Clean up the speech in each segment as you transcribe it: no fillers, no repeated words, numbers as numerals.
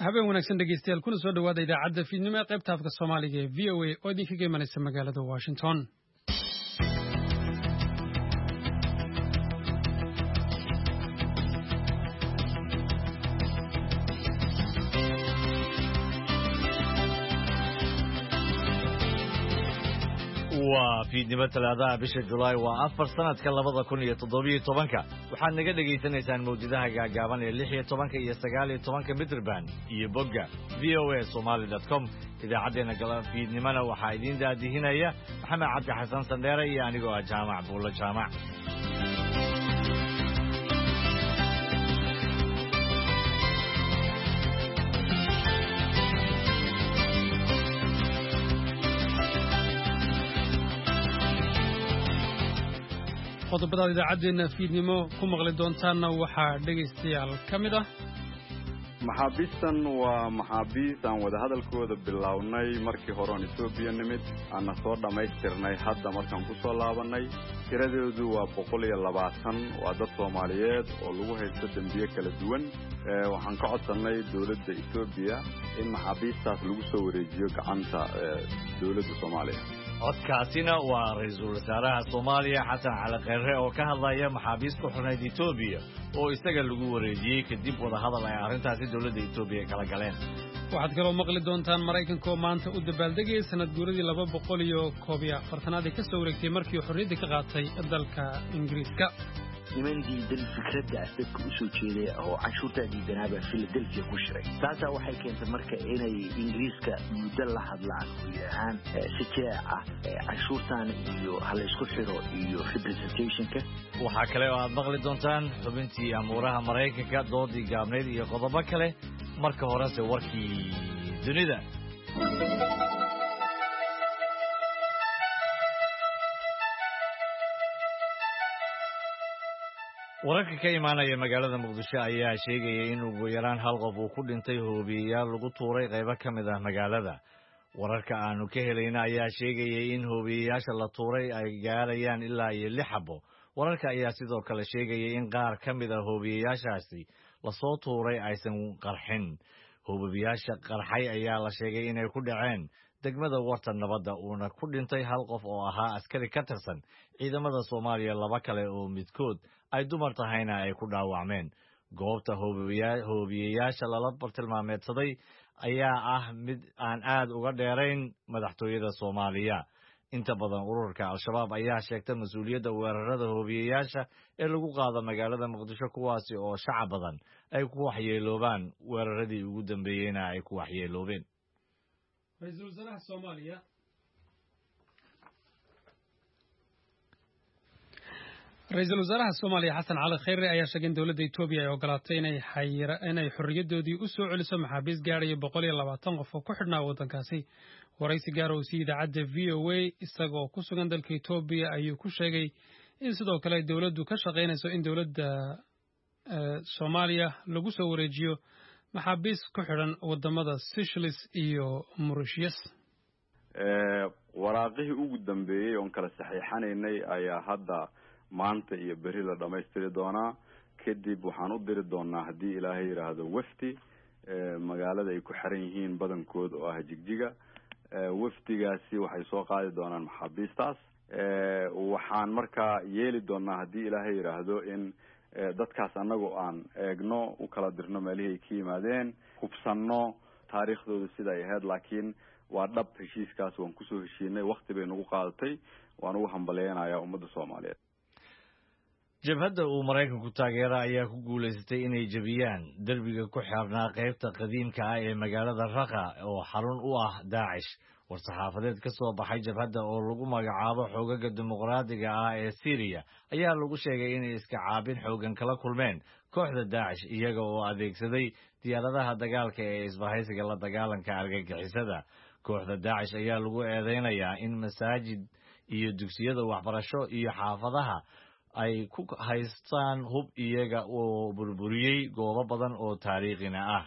habeen wanaagsan dhegeystayaal kuna soo dhawaada idaacadda fiidnimo ee qaybta afka Soomaaliga ee VOA oo idinkaga imanaysa magaalada Washington. waa fiidnimo talaadaha bisha July waa 4 sanadka 2017 waxaad naga dhageysanaysaan mawjadaha gaagaaban ee 16 iyo 19 Midrband iyo bogga voasomali.com idaacadeena galab fiidnimana waxaa idin daadihinaya Maxamed Cabdi Xasan Sandheere iyo anigoo ah Jaamac Buulo Jaamac. qodobada idaacadeena fiidnimo ku maqli doontaana waxaa dhageystayaal kamid ah maxaabiistan waa maxaabiis aan wada hadalkooda bilownay markii hore oo Ethiopia nimid aan soo dhameystirnay hadda markaan ku soo laabanay tiradoodu waa 120 waa dad Soomaaliyeed oo lagu haysto dambiye kala duwan waxaan ka codsanay dawladda Ethiopia in maxaabiistaas lagu soo wareejiyo gacanta dawladda Soomaaliya. codkaasina waa ra'iisul wasaaraha Soomaaliya Xasan Cali Khayre oo ka hadlaya maxaabiis ku xirnay Ethiopia oo isaga lagu wareejiyay kadib wada hadal ay arintaasi dawladda Ethiopia kala galeen. waxaad kaloo maqli doontaan Mareykanka oo maanta u dabaaldegay sanad guuradii 241 ka soo wareegtay markii uu xorriyadda ka qaatay dalka Ingiriiska. nimankii dal fikradda dadka u soo jeeday oo cashuurta diidanaaba Philadelphia ku shiray taasa waxay keentay marka inay Ingiriiska muddo la hadlaan yahaan si jeex ah cashuurtan iyo hal isku xiro iyo representationka. waxa kale oo aad maqli doontaan xubintii amuuraha Mareykanka doodii gaabneed iyo qodobo kale marka horese warkii dunida. wararka ka imaanaya magaalada Muqdisho ayaa sheegaya in ugu yaraan hal qof uu ku dhintay hoobiyeyaal lagu tuuray qaybo ka mid ah magaalada. wararka aanu ka helayna ayaa sheegaya in hoobiyeyaasha la tuuray ay gaarayaan ilaa 6 xabo. wararka ayaa sidoo kale sheegaya in qaar ka mid ah hoobiyeyaashaasi la soo tuuray aysan qarxin. hoobiyeyaasha qarxay ayaa la sheegay inay ku dhaceen degmada Warta Nabadda uuna ku dhintay hal qof oo ahaa askari ka tirsan ciidamada Soomaaliya. laba kale oo midkood ay dumar tahayna ay ku dhaawacmeen. goobta hoobiyeyaasha lala bartilmaameedsaday ayaa ah mid aan aad uga dheerayn madaxtooyada Soomaaliya. inta badan ururka Al-Shabaab ayaa sheegtay mas'uuliyadda weerarada hoobiyeyaasha ee lagu qaado magaalada Muqdisho kuwaasi oo shacab badan ay ku waxyeeloobaan weeraradii ugu dambeeyayna ay ku waxyeeloobeen. ra'iisul wasaaraha Soomaaliya ra'iisul wasaaraha Soomaaliya Xasan Cali Khayre ayaa sheegay in dawladda Ethiopia ay ogolaatay inay xorriyadoodii u soo celiso maxaabiis gaaraya 120 qof oo ku xidhnaa waddankaasi. waraysi gaar ah oo si idaacadda VOA isagoo ku sugan dalka Ethiopia ayuu ku sheegay in sidoo kale dawladdu ka shaqeynayso in dawladda Soomaaliya lagu soo wareejiyo maxaabiis ku xidhan wadamada Seychelles iyo Mauritius. waraaqihii ugu dambeeyay oo kala saxiixanaynay ayaa hadda maanta iyo beri la dhameystiri doonaa. kadib waxaan u diri doonaa haddii Ilaahay yiraahdo wafdi magaalada ay ku xiran yihiin badankood oo ah Jigjiga. wafdigaasi waxay soo qaadi doonaan maxaabiistaas. waxaan markaa yeeli doonaa haddii Ilaahay yiraahdo in dadkaas anagu aan eegno u kala dirno meelihii ay ka yimaadeen hubsanno taariikhdooda sida ay ahayd. laakiin waa dhab heshiiskaas waan kusoo heshiinay waqti bay nagu qaadatay waan ugu hambaleynayaa ummadda Soomaaliyeed. jabhadda uu Mareykanku taageero ayaa ku guuleysatay inay jabiyaan darbiga ku xirnaa qaybta qadiimka ah ee magaalada Raqqa oo xarun u ah Daesh. war-saxaafadeed ka soo baxay jabhadda oo lagu magacaabo Xoogagga Dimuqraadiga ah ee Syria ayaa lagu sheegay inay iska caabin xoogan kala kulmeen kooxda Daesh iyaga oo adeegsaday diyaaradaha dagaalka ee isbahaysiga la dagaalanka argagixisada. kooxda Daesh ayaa lagu eedeynayaa in masaajid iyo dugsiyada waxbarasho iyo xaafadaha ay ku haystaan hub iyaga oo burburiyay goobo badan oo taariikhina ah.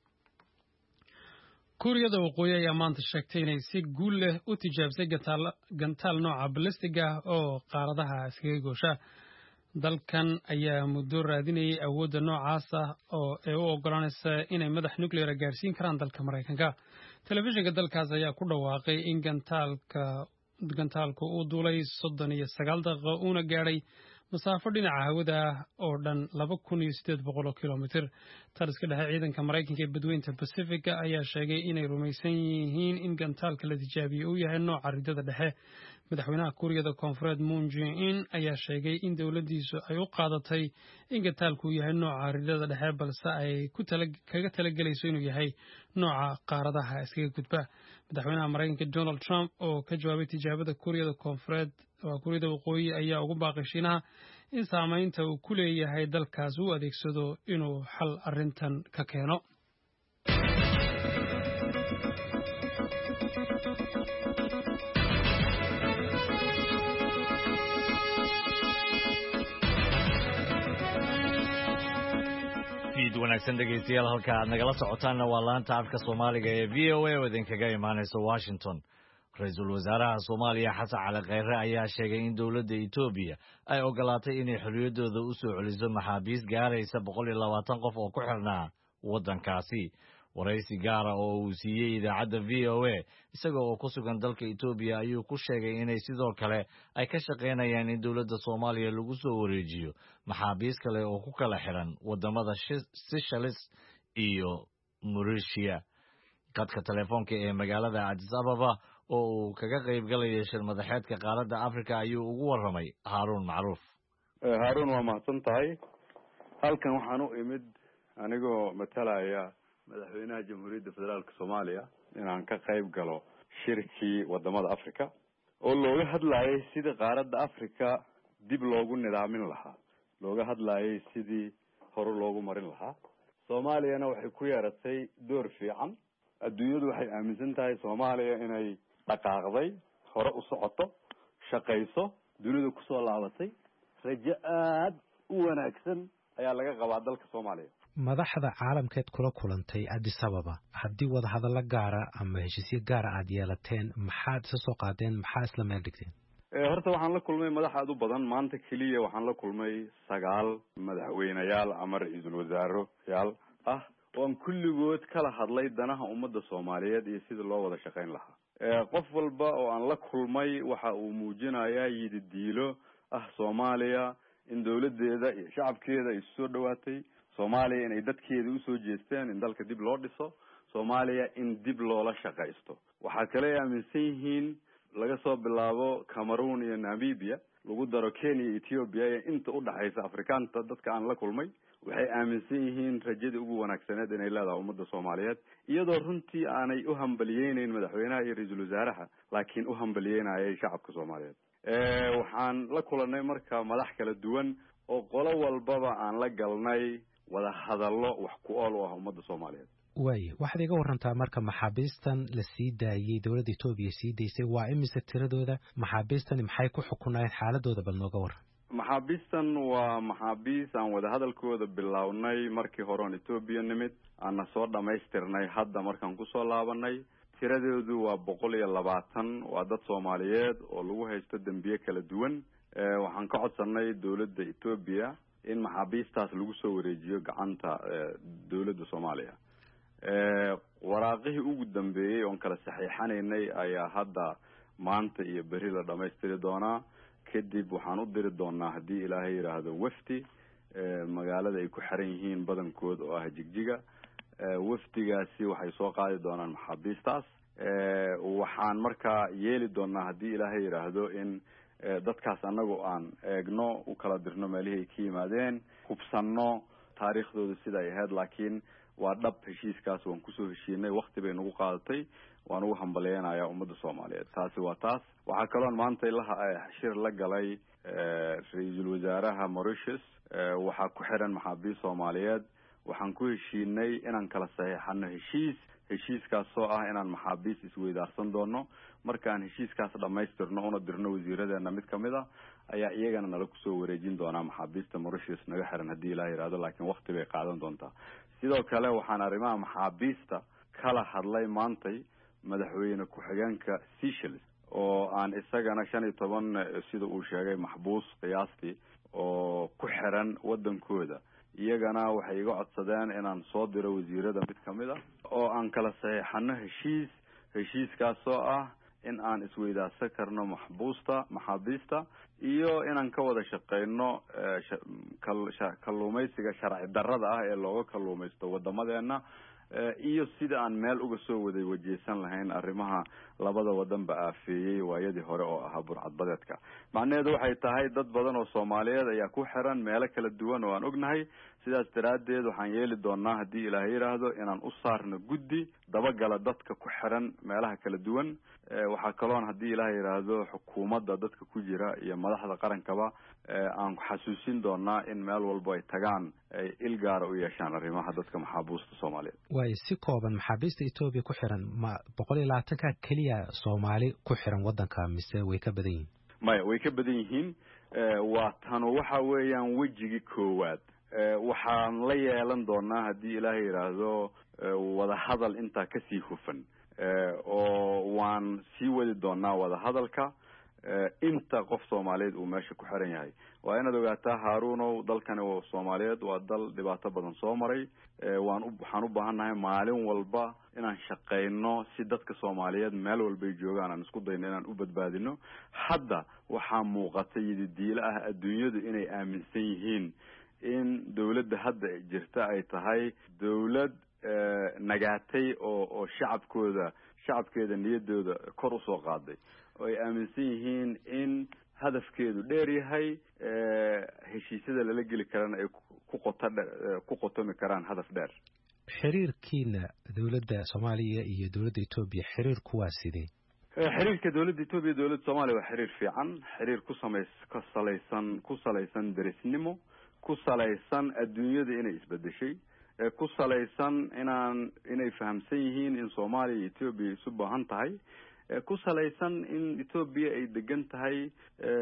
Kuuriyada Waqooyi ayaa maanta sheegtay inay si guul leh u tijaabisay gantaal nooca ballistiga oo qaaradaha iskaga goosha. dalkan ayaa muddo raadinayay awoodda noocaas ah oo ay u oggolaanaysa inay madax nuclear gaarsiin karaan dalka Mareykanka. Telefishinka dalkaas ayaa ku dhawaaqay in gantaalku uu duulay 39 daqiiqo uuna gaadhay masaafo dhinaca hawada ah oo dhan 2,800 kilomitir. Taliska dhexe ciidanka Mareykanka ee badweynta Pacifica ayaa sheegay inay rumaysan yihiin in gantaalka la tijaabiyey uu yahay nooca ridada dhexe. Madaxweynaha Kuuriyada Koonfureed Moon Jae-in ayaa sheegay in dowladdiisu ay u qaadatay in gantaalku uu yahay nooca ridada dhexe balse ay kaga talagelayso inuu yahay nooca qaaradaha iskaga gudba. Madaxweynaha Mareykanka Donald Trump oo ka jawaabay tijaabada Kuuriyada Koonfureed Kuuriyada Waqooyi ayaa ugu baaqay Shiinaha in saamaynta uu ku leeyahay dalkaas uu adeegsado inuu xal arrintan ka keeno. wanaagsan dhegeystayaal halka aad nagala socotaanna waa laanta afka Soomaaliga ee VOA oo idinkaga imaanaysa Washington. Ra'iisul Wasaaraha Soomaaliya Xasan Cali Khayre ayaa sheegay in dowladda Itoobiya ay ogolaatay inay xorriyadooda u soo celiso maxaabiis gaaraysa 120 qof oo ku xirnaa waddankaasi. Waraysi gaar ah oo uu siiyey idaacadda VOA isagoo oo ku sugan dalka Itoobiya ayuu ku sheegay inay sidoo kale ay ka shaqeynayaan in dowladda Soomaaliya lagu soo wareejiyo maxaabiis kale oo ku kala xiran wadamada Seychelles iyo Mauritius. Qadka telefoonka ee magaalada Addis Ababa oo uu kaga qayb galay shir madaxeedka qaaradda Afrika ayuu ugu waramay Haarun Macruuf. Haarun waa mahadsan tahay. Halkan waxaan u imid anigoo matalaya madaxweynaha Jamhuuriyadda Federaalka Soomaaliya inaan ka qayb galo shirkii wadamada Afrika oo looga hadlayay sidii qaaradda Afrika dib loogu nidaamin lahaa, looga hadlayay sidii hore loogu marin lahaa. Soomaaliyana waxay ku yeeratay door fiican. Adduunyadu waxay aaminsan tahay Soomaaliya inay dhaqaaqday, hore u socoto, shaqayso, dunida ku soo laabatay. Rajo aad u wanaagsan ayaa laga qabaa dalka Soomaaliya. madaxda caalamkeed kula kulantay Addis Ababa haddii wada hadallo gaara ama heshiisyo gaara aad yeelateen maxaad isa soo qaadeen, maxaa isla meel dhigteen? Horta waxaan la kulmay madax aad u badan. maanta kaliya waxaan la kulmay 9 madaxweynayaal ama ra'iisul wasaareyaal ah oo aan kulligood kala hadlay danaha ummadda Soomaaliyeed iyo sida loo wada shaqayn lahaa. qof walba oo aan la kulmay waxa uu muujinayaa yididiilo ah Soomaaliya in dawladdeeda iyo shacabkeeda ay soo dhawaatay, Soomaaliya inay dadkeeda u soo jeesteen in dalka dib loo dhiso, Soomaaliya in dib loola shaqaysto. waxa kale ay aaminsan yihiin laga soo bilaabo Cameroon iyo Namibia lagu daro Kenya iyo Ethiopia inta u dhaxaysa Afrikaanta dadka aan la kulmay waxay aaminsan yihiin rajada ugu wanaagsaneed inay leedahay ummadda Soomaaliyeed iyadoo runtii aanay u hambaliyeenayn madaxweynaha iyo ra'iisul wasaaraha laakiin u hambaliyeenayay shacabka Soomaaliyeed. waxaan la kulanay marka madax kala duwan oo qolo walbaba aan la galnay wada hadallo wax ku ool u ah ummadda Soomaaliyeed. waxaad iga warantaa marka maxaabiistan la sii daayay dowladda Itoobiya sii daysay waa imise tiradooda, maxaabiistan maxay ku xukunaayeen xaaladooda bal nooga waran? maxaabiistan waa maxaabiis aan wada hadalkooda bilownay markii hore oo Itoobiya nimid aan soo dhamaystirnay hadda markaan ku soo laabanay. tiradoodu waa 120 waa dad Soomaaliyeed oo lagu haysto dambiye kala duwan. waxaan ka codsanay dowladda Itoobiya in maxaabiistaas lagu soo wareejiyo gacanta dowladda Soomaaliya. waraaqihii ugu dambeeyay oo kala saxiixanaynay ayaa hadda maanta iyo bari la dhamaystiri doonaa. kadib waxaan u diri doonaa haddii Ilaahay yiraahdo wafdi magaalada ay ku xiran yihiin badankood oo ah Jigjiga. wafdigaasi waxay soo qaadi doonaan maxaabiistaas. waxaan markaa yeeli doonaa haddii Ilaahay yiraahdo in dadkaas anagoo aan eegno u kala dirno meelihii ay ka yimaadeen, hubsanno taariikhdooda sida ay ahayd. laakiin waa dhab heshiiskaas waan kusoo heshiinay, waqti bay nagu qaadatay, waan ugu hambaleynayaa ummadda Soomaaliyeed. taasi waa taas. waxaa kaloo maanta shir la galay ra'iisul wasaaraha Mauritius. waxaa ku xiran maxaabiis Soomaaliyeed. waxaan ku heshiinay inaan kala saxiixano heshiiskaas oo ah inaan maxaabiis isweydaarsan doono. markaan heshiiskaas dhamaystirno una dirno wasiiradeena mid kamid ah ayaa iyagana nala kusoo wareejin doonaa maxaabiista Mauritius naga xiran haddii Ilaahay yiraahdo, laakiin waqti bay qaadan doontaa. sidoo kale waxaan arrimaha maxaabiista kala hadlay maantay madaxweyne ku-xigeenka Seychelles oo aan isagana 15 sida uu sheegay maxbuus qiyaastii oo ku xiran wadankooda iyagana waxay iga codsadeen inaan soo diro wasiirada mid kamid ah oo aan kala saxiixano heshiiskaasoo ah in aan isweydaarsan karno maxaabiista iyo inaan ka wada shaqeyno kalluumaysiga sharci darrada ah ee looga kalluumaysto wadamadeena iyo sida aan meel uga soo wada wajeysan lahayn arrimaha labada wadanba aafeeyey waayadii hore oo ahaa burcadbadeedka macnaheedu waxay tahay dad badan oo Soomaaliyeed ayaa ku xiran meelo kala duwan oo aan ognahay sidaas daraadeed waxaan yeeli doonaa haddii Ilaahay yiraahdo inaan u saarno guddi dabagala dadka ku xiran meelaha kala duwan waxaa kaloon haddii Ilaahay yiraahdo xukuumadda dadka ku jira iyo madaxda qarankaba aan xasuusin doonaa in meel walba ay tagaan ay ilgaar u yeeshaan arrimaha dadka maxaabiista Soomaaliyeed way si kooban maxaabiista Itoobiya ku xiran ma 120 kaliya Soomaali ku xiran wadanka mise way ka badan yihiin maya way ka badan yihiin waa tan waxa weeyaan wajigi koowaad waxaan la yeelan doonaa haddii Ilaahay yiraahdo wada hadal inta ka sii hufan oo waan sii wadi doonaa wada hadalka inta qof Soomaaliyeed uu meesha ku xiran yahay waa inaad ogaataa Haaruunow dalkani oo Soomaaliyeed waa dal dhibaato badan soo maray waxaan u baahanahay maalin walba inaan shaqeyno si dadka Soomaaliyeed meel walba ay joogaan aan isku dayno inaan u badbaadino hadda waxaa muuqatay diila ah adduunyadu inay aaminsan yihiin in dawladda hadda jirta ay tahay dawlad nagaatay oo shacabkeeda niyadooda kor u soo qaaday oo ay aaminsan yihiin in hadafkeedu dheer yahay heshiisyada lala geli karana ay ku qotomi karaan hadaf dheer xiriirkiina dawladda Soomaaliya iyo dawladda Itoobiya xiriirku waa sidee xiriirka dawladda Itoobiya dawladda Soomaaliya waa xiriir fiican xiriir ku salaysan derisnimo ku salaysan adduunyada inay isbedeshay ku salaysan inay fahamsan yihiin in Soomaaliya iyo Itoobiya isu baahan tahay ku salaysan in Itoobiya ay degan tahay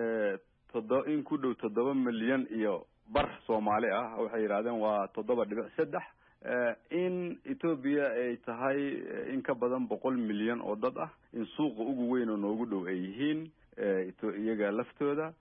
in ku dhow 7 milyan iyo bar Soomaali ah waxay yiraahdeen waa 7.3 in Itoobiya ay tahay in ka badan 100 milyan oo dad ah in suuqa ugu weyn oo noogu dhow ay yihiin iyaga laftooda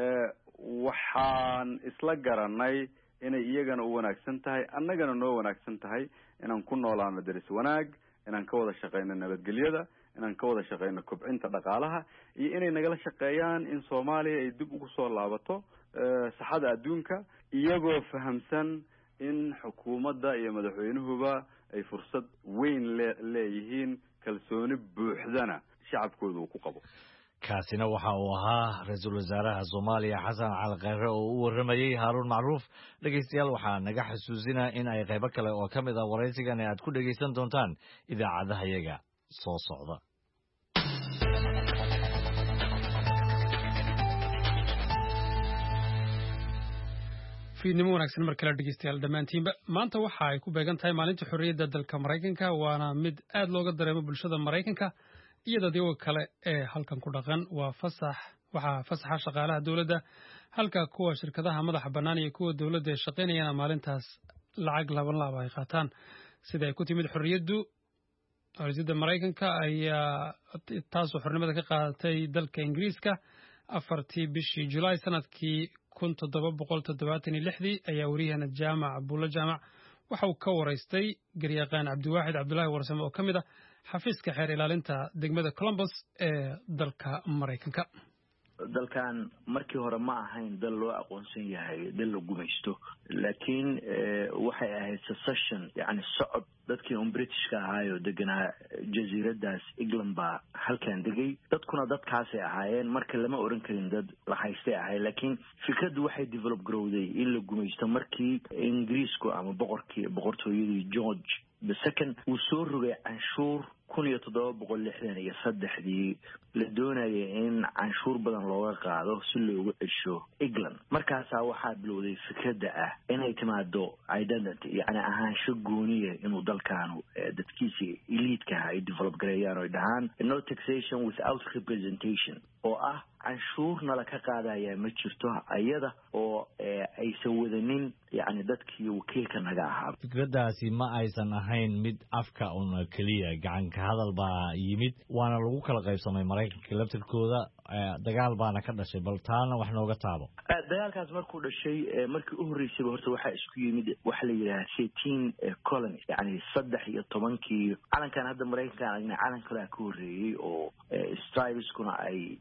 waxaan isla garanay inay iyagana u wanaagsan tahay annagana noo wanaagsan tahay inaan ku noolaano daris wanaag inaan ka wada shaqeyno nabadgelyada inaan ka wada shaqeyno kobcinta dhaqaalaha iyo inay nagala shaqeeyaan in Soomaaliya ay dib ugu soo laabato saxada adduunka iyagoo fahamsan in xukuumadda iyo madaxweynuhuba ay fursad weyn leeyihiin kalsooni buuxdana shacabkooda uu ku qabo kaasina waxa uu ahaa ra'iisul wasaaraha Soomaaliya Xasan Cali Khayre oo u waramayay Haaruun Macruuf dhageystayaal waxaa naga xasuusinaa in ay qayb kale oo kamid ah wareysigan aad ku dhageysan doontaan idaacadaha yaga soo socda fiidnimo wanaagsan mar kale dhageystayaal dhammaantiinba maanta waxa ay ku beegan tahay maalinta xorriyadda dalka Mareykanka waana mid aad looga dareemo bulshada Mareykanka iyadoo dadka kale ee halkan ku dhaqan waxaa fasaxa shaqaalaha dawladda halka kuwa shirkadaha madaxa bannaan iyo kuwa dawladda shaqeynayana maalintaas lacag laban ay qaataan sida ay ku timid xorriyaddu raiisul Mareykanka ayaa taasoo xornimada ka qaadatay dalka Ingiriiska 4 bishii July sanadkii 1776 ayaa wariyahana Jaamac Abdulla Jaamac waxa uu ka wareystay garyaqaan Cabdiwaaxid Cabdullaahi Warsame oo kamid ah xafiiska xeer ilaalinta degmada Columbus ee dalka Mareykanka dalkan markii hore ma ahayn dal loo aqoonsan yahay dal la gumaysto laakiin waxay ahayd secession yani socod dadkii Britishka ahaayoo deganaa jasiiradaas England baa halkan degay dadkuna dadkaasay ahaayeen marka lama oran karin dad la haystay ahay laakiin fikraddu waxay develop garowday in la gumaysto markii Ingiriisku ama boqortooyadii George the second uu soo rogay canshuur 1763 la doonayay in canshuur badan looga qaado si loogu cesho England markaasaa waxaa bilowday fikradda ah inay timaado identity yani ahaansho gooniye inuu dalkaanu dadkiisa elite-ka ay develop gareeyaan oo dhahaan no taxation without representation oo ah canshuur nala ka qaadaya ma jirto ayada oo aysan wadanin yani dadkii wakiilka naga ahaa. Fikradaasi ma aysan ahayn mid afka un keliya, gacanka hadal baa yimid waana lagu kala qaybsamay Maraykanka laftirkooda, dagaal baana ka dhashay. bal taana wax nooga taabo. dagaalkaas markuu dhashay markii u horeysay horta waxaa isku yimid waxa la yiraahdo 13 colony, yani 13 calankan hadda Maraykanka aan calan kale ka horeeyay oo stripeskuna ay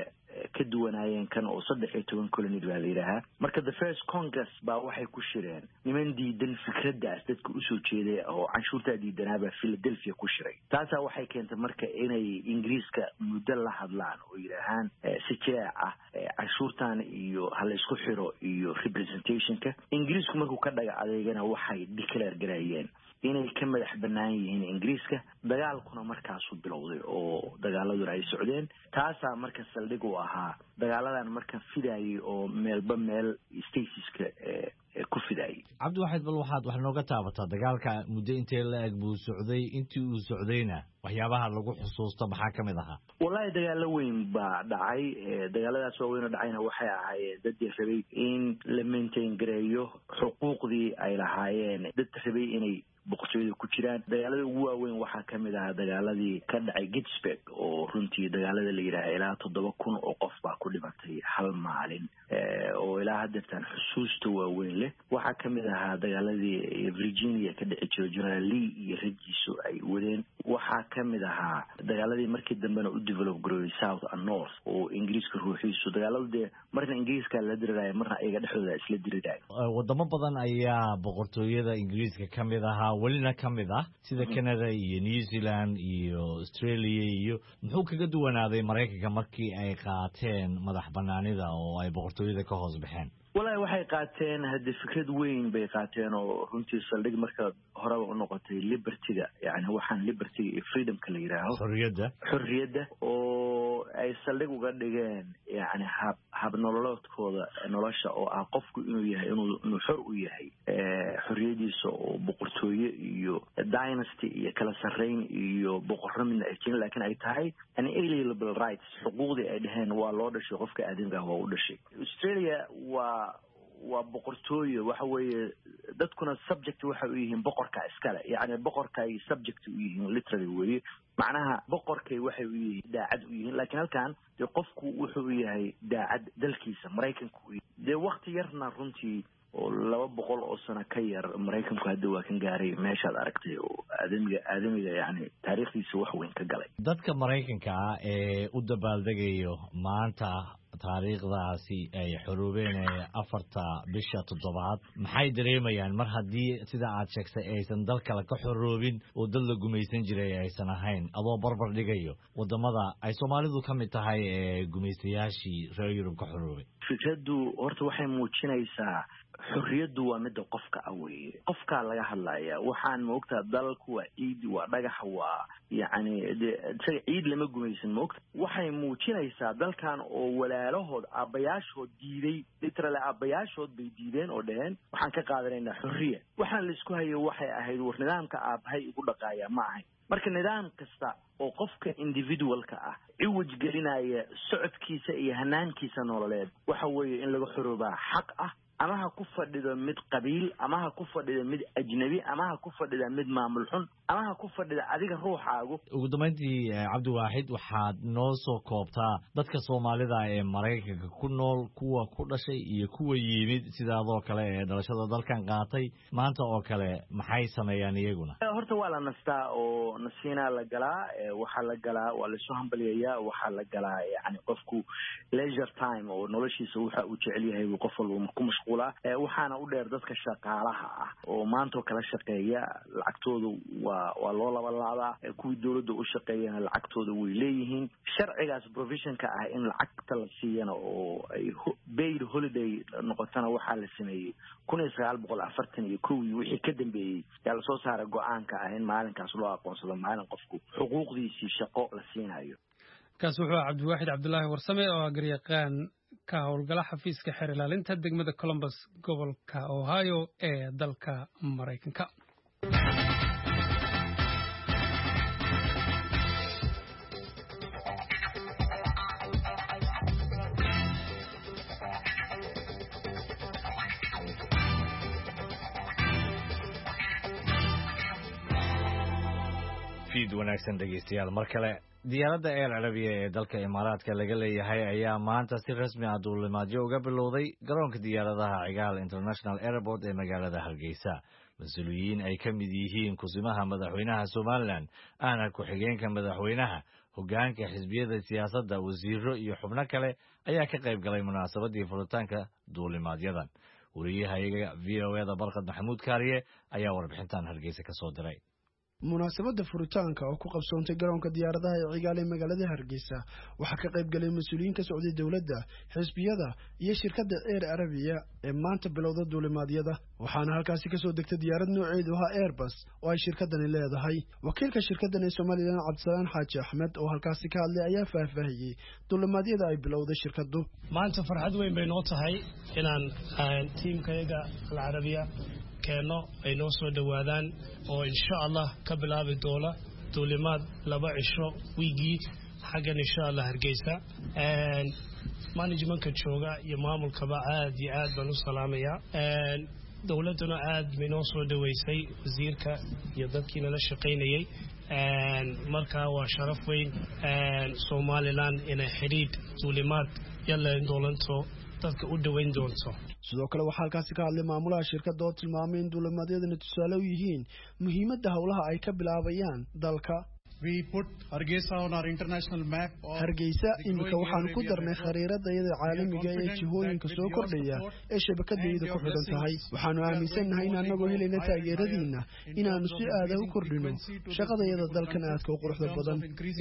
ka duwanaayeen kan oo 13 colony baa la yiraahdaa. marka the first congress baa waxay ku shireen niman diidan fikradaas dadka u soo jeeday oo canshuurta diidanaaba Philadelphia ku shiray. taasa waxay keentay marka inay Ingiriiska muddo la hadlaan oo yiraahaan si jeeca canshuurtan iyo hal isku xiro iyo representationka. Ingiriisku markuu ka dhaga adeegana waxay declare gareeyeen inay ka madax banaan yihiin Ingiriiska. dagaalkuna markaas uu bilowday oo dagaaladu ay socdeen. taasa marka saldhig u ahaa dagaaladan marka fidaayay oo meelba meel statiska ku fidaayay. Cabdiwaxid, bal waxaad wax nooga taabataa dagaalka muddo intee la eg buu socday, intii uu socdayna waxyaabaha lagu xusuusto maxaa ka mid ahaa? wallahi dagaalo weyn baa dhacay. dagaaladaas waaweyn oo dhacayna waxay ahaayeen dad rabay in la maintain gareeyo xuquuqdii ay lahaayeen, dad rabay inay boqortooyada ku jiraan. dagaalada ugu waaweyn waxaa ka mid ahaa dagaaladii ka dhacay Gettysburg oo runtii dagaalada la yiraahdo ilaa 7,000 oo qof baa ku dhimatay hal maalin, oo ilaa hadda xusuusta waaweyn leh. waxaa ka mid ahaa dagaaladii Virginia ka dhici jiray General Lee iyo raggiisu ay wadeen. waxaa ka mid ahaa dagaaladii markii dambena u develop garoobay South and North oo Ingiriiska ruuxiisu dagaaladii marna Ingiriiska la diriraayo marna ayaga dhexdooda isla diriraayo. wadamo badan ayaa boqortooyada Ingiriiska ka mid ahaa welina ka mid ah sida Canada iyo New Zealand iyo Australia iyo muxuu kaga duwanaaday Maraykanka markii ay qaateen madax banaanida oo ay boqortooyada ka hoos baxeen? wallahi waxay qaateen hadda fikrad weyn bay qaateen oo runtii saldhig marka hore u noqotay libertyga, yani waxaan libertyga iyo freedomka la yiraahdo xorriyadda oo ay saldhig uga dhigeen yani hab nololeedkooda nolosha oo ah qofku inuu yahay inuu xor u yahay xorriyadiisa oo boqortooyo iyo dynasty iyo kala sarreyn iyo boqorro midna ay jirin, laakiin ay tahay inalienable rights, xuquuqdii ay dhaheen waa loo dhashay qofka aadamka waa u dhashay. Australia waa boqortooyo, waxa weeye dadkuna subject waxa u yihiin boqorka iskale, yani boqorka ay subject u yihiin literally weeye, macnaha boqorkay waxay u yihiin daacad u yihiin. laakiin halkan dee qofku wuxuu u yahay daacad dalkiisa Maraykanka u yahay. dee waqti yarna runtii oo 200 oo sano ka yar Maraykanku hadda waa kan gaaray meeshaad aragtay oo aadamiga yani taariikhdiisa wax weyn ka galay. dadka Maraykanka ah ee u dabaaldegayo maanta taariikhdaasi ay xoroobeen 4 bisha 7 maxay dareemayaan mar haddii sida aad sheegtay aysan dal kale ka xoroobin oo dal la gumaysan jiray aysan ahayn, adoo barbar dhigayo wadamada ay Soomaalidu ka mid tahay ee gumaystayaashii reer Yurub ka xoroobay? fikradu horta waxay muujinaysaa xorriyaddu waa midda qofka weeye, qofka laga hadlaya. waxaan moogtaa dalku waa ciid, waa dhagax, waa yani ciid lama gumaysan moogta. waxay muujinaysaa dalkan oo walaalahood aabbayaashood diiday, literally aabbayaashood bay diideen oo dhaheen waxaan ka qaadanaynaa xorriya. waxaan la isku hayo waxay ahayd war nidaamka aabbahay igu dhaqaaya ma ahayn. marka nidaam kasta oo qofka individualka ah ciwaj gelinaya socodkiisa iyo hanaankiisa nololeed waxa weeye in laga xoroobaa xaq ah, ama ha ku fadhido mid qabiil, ama ha ku fadhido mid ajnabi, ama ha ku fadhido mid maamul xun, ama ha ku fadhido adiga ruuxaagu. ugu dambeyntii Cabdiwaxid, waxaad noo soo koobtaa dadka Soomaalida ee Maraykanka ku nool, kuwa ku dhashay iyo kuwa yimid sidaadoo kale ee dhalashada dalkan qaatay maanta oo kale maxay sameeyaan iyaguna? horta waa la nastaa oo nasiina la galaa, waxaa la galaa waa la soo hambaliyaya, waxaa la galaa yani qofku leisure time oo noloshiisa waxa uu jecel yahay qof walba ku mashquul. waxaana u dheer dadka shaqaalaha ah oo maanta kala shaqeeya lacagtooda waa loo labalaadaa. kuwii dawladda u shaqeeyana lacagtooda way leeyihiin. sharcigaas provisionka ah in lacagta la siiyana oo ay paid holiday noqotana waxaa la sameeyey 1941 wixii ka dambeeyey yaa lasoo saaray go-aanka ah in maalinkaas loo aqoonsado maalin qofku xuquuqdiisii shaqo la siinayo. kaas wuxuu Cabdiwaxid Cabdullaahi Warsame oo garyaqaan ka howlgala xafiiska xeer ilaalinta degmada Columbus gobolka Ohio ee dalka Maraykanka. fiid wanaagsan dhegeystayaal mar kale diyaaradda Air Arabia ee dalka Imaaraadka laga leeyahay ayaa maanta si rasmi ah duulimaadyo uga bilowday garoonka diyaaradaha Cigaal International Airport ee magaalada Hargeysa mas'uuliyiin ay ka mid yihiin kusimaha madaxweynaha Somaliland ahna ku-xigeenka madaxweynaha hoggaanka xisbiyada siyaasadda wasiiro iyo xubno kale ayaa ka qayb galay munaasabadii furitaanka duulimaadyadan wariyahayaga VOA-da Barqad Maxamuud Kaariye ayaa warbixintan Hargeysa ka soo diray munaasabada furitaanka oo ku qabsoontay garoonka diyaaradaha ee Cigaal ee magaalada Hargeysa waxaa ka qayb galay mas'uuliyiin ka socday dawladda xisbiyada iyo shirkadda Air Arabia ee maanta bilowda duulimaadyada waxaana halkaasi ka soo degtay diyaarad nooceedu ah Airbus oo ay shirkadani leedahay wakiilka shirkaddan ee Somaliland Cabdisalaan Xaaji Axmed oo halkaasi ka hadlay ayaa faahfaahiyay duulimaadyada ay bilowday shirkaddu maanta farxad weyn bay noo tahay inaan tiimkayaga Al Arabia keeno ay noo soo dhawaadaan oo insha Allah ka bilaabi doona duulimaad 2 cisho wiigi xaggan insha Allah Hargeysa managementka jooga iyo maamulkaba aad iyo aad baan u salaamayaa dawladuna aad bay noo soo dhaweysay wasiirka iyo dadkii nala shaqaynayay markaa waa sharaf weyn Somaliland inay xiriid duulimaad yalla doolanto dadka u dhaweyn doonto sidoo kale waxaa halkaasi ka hadlay maamulaha shirkadda oo tilmaamay in duulimaadyadani tusaale u yihiin muhiimadda howlaha ay ka bilaabayaan dalka We put Hargeisa on our international map. Hargeysa imika waxaan ku darnay khariiradayada caalamiga ee jihooyinka soo kordhaya ee shabakadayda ku xidhan tahay waxaanu aaminsanahay in anagoo helayna taageeradiina inaanu si aad u kordhino shaqadayada dalkan aadka u quruxda badan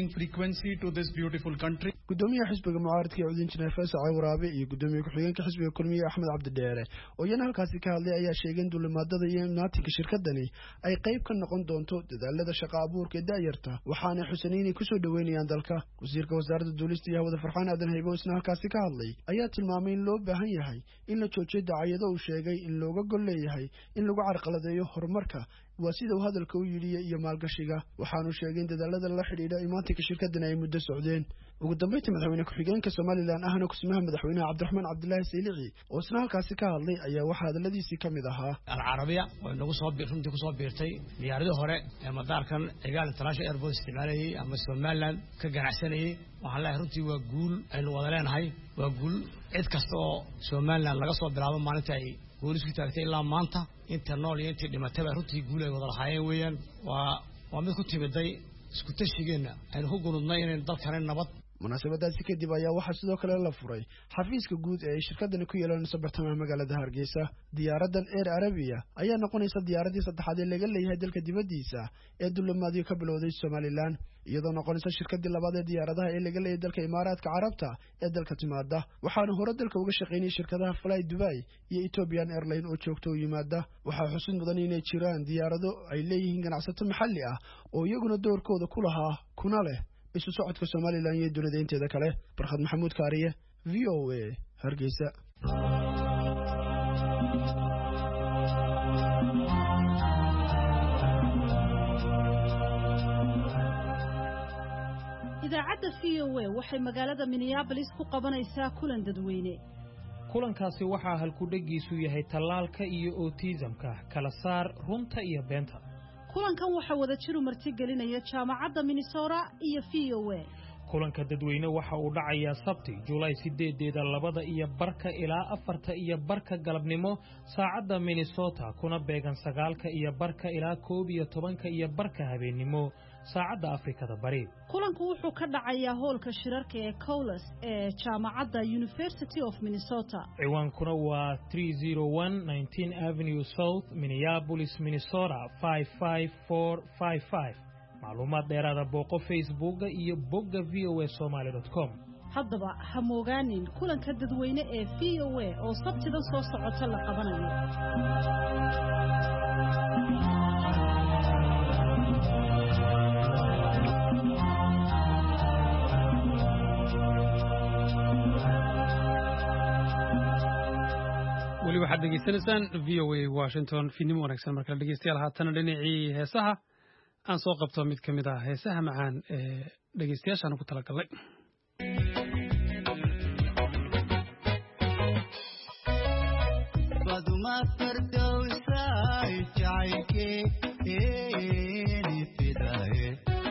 gudoomiyaha xisbiga mucaaradka ee cudin jineer Faysal Waraabe iyo gudoomiyaha ku-xigeenka xisbiga kulmiye Axmed Cabdi Dheere oo iyana halkaasi ka hadlay ayaa sheegay in duulimaadada iyo naatinka shirkadani ay qayb ka noqon doonto dadaalada shaqo abuurka ee daayarta waxaana Xuseenini ku soo dhaweynayaan dalka wasiirka wasaaradda duulista iyo hawada Farxaan Aadan Haybo isna halkaasi ka hadlay ayaa tilmaamay in loo baahan yahay in la joojiyo dacayado uu sheegay in looga gol leeyahay in lagu carqaladeeyo horumarka waa sida uu hadalka u yidhi iyo maalgashiga waxaanu sheegay in dadaalada la xidhiidha imaantinka shirkaddan ay muddo socdeen ugu dambeyntii madaxweyne ku-xigeenka Somaliland ahna kusimaha madaxweynaha Cabdiraxmaan Cabdullaahi Saylici oo isna halkaasi ka hadlay ayaa waxa hadaladiisii ka mid ahaa Al Arabia oo nagu soo runtii ku soo biirtay diyaaradii hore ee madaarkan Cigaal International Airport isticmaalayay ama Somaliland ka ganacsanayay waxaan leeyahay runtii waa guul aynu wada leenahay waa guul cid kasta oo Somaliland laga soo bilaabo maalinta ay booliisku taagtay ilaa maanta inta nool iyo intii dhimatay baa runtii guul ay wada lahaayeen weeyaan waa mid ku timiday isku tashigeena aynu ku gunudnay inay dalkan nabad munaasabadaasi kadib ayaa waxaa sidoo kale la furay xafiiska guud ee shirkaddan ku yeelanaysa bartamaha magaalada Hargeysa diyaaraddan Air Arabia ayaa noqonaysa diyaaradii saddexaad ee laga leeyahay dalka dibadiisa ee duulimaadyo ka bilowday Somaliland iyadoo noqonaysa shirkadii labaad ee diyaaradaha ee laga leeyahay dalka Imaaraadka Carabta ee dalka timaada waxaana hore dalka uga shaqeynay shirkadaha Fly Dubai iyo Ethiopian Airlines oo joogto u yimaada waxaa xusid mudan inay jiraan diyaarado ay leeyihiin ganacsato maxalli ah oo iyaguna doorkooda ku lahaa kuna leh isu socodka Somaliland iyo dunida inteeda kale Barqad Maxamuud Kaariye VOA Hargeysa idaacadda VOA waxay magaalada Minneapolis ku qabanaysaa kulan dadweyne kulankaasi waxaa halku-dhagiisu yahay tallaalka iyo autismka kala saar runta iyo beenta kulankan waxa wada jiru martigelinaya jaamacadda Minnesota iyo VOA kulanka dadweyne waxa uu dhacayaa Sabti July 8 2:00 ilaa 4:00 galabnimo saacadda Minnesota kuna beegan 9:00 ilaa 11:00 habeenimo saacadda Afrikada Bari kulanku wuxuu ka dhacayaa hoolka shirarka ee Cowles ee jaamacadda University of Minnesota ciwaankuna waa 301 19 Avenue South Minneapolis Minnesota 55455 macluumaad dheeraada booqo Facebook iyo bogga voasomali.com haddaba ha moogaanin kulanka dadweyne ee VOA oo Sabtida soo socota la qabanayo weli waxaad degeysanaysaan VOA Washington fiidnimo wanaagsan markale dhegeystayaal haatana dhinacii heesaha aan soo qabto mid ka mid ah heesaha macaan ee dhegeystayaashaan ku talagalay baduma fardowsay jacaylkee fidaye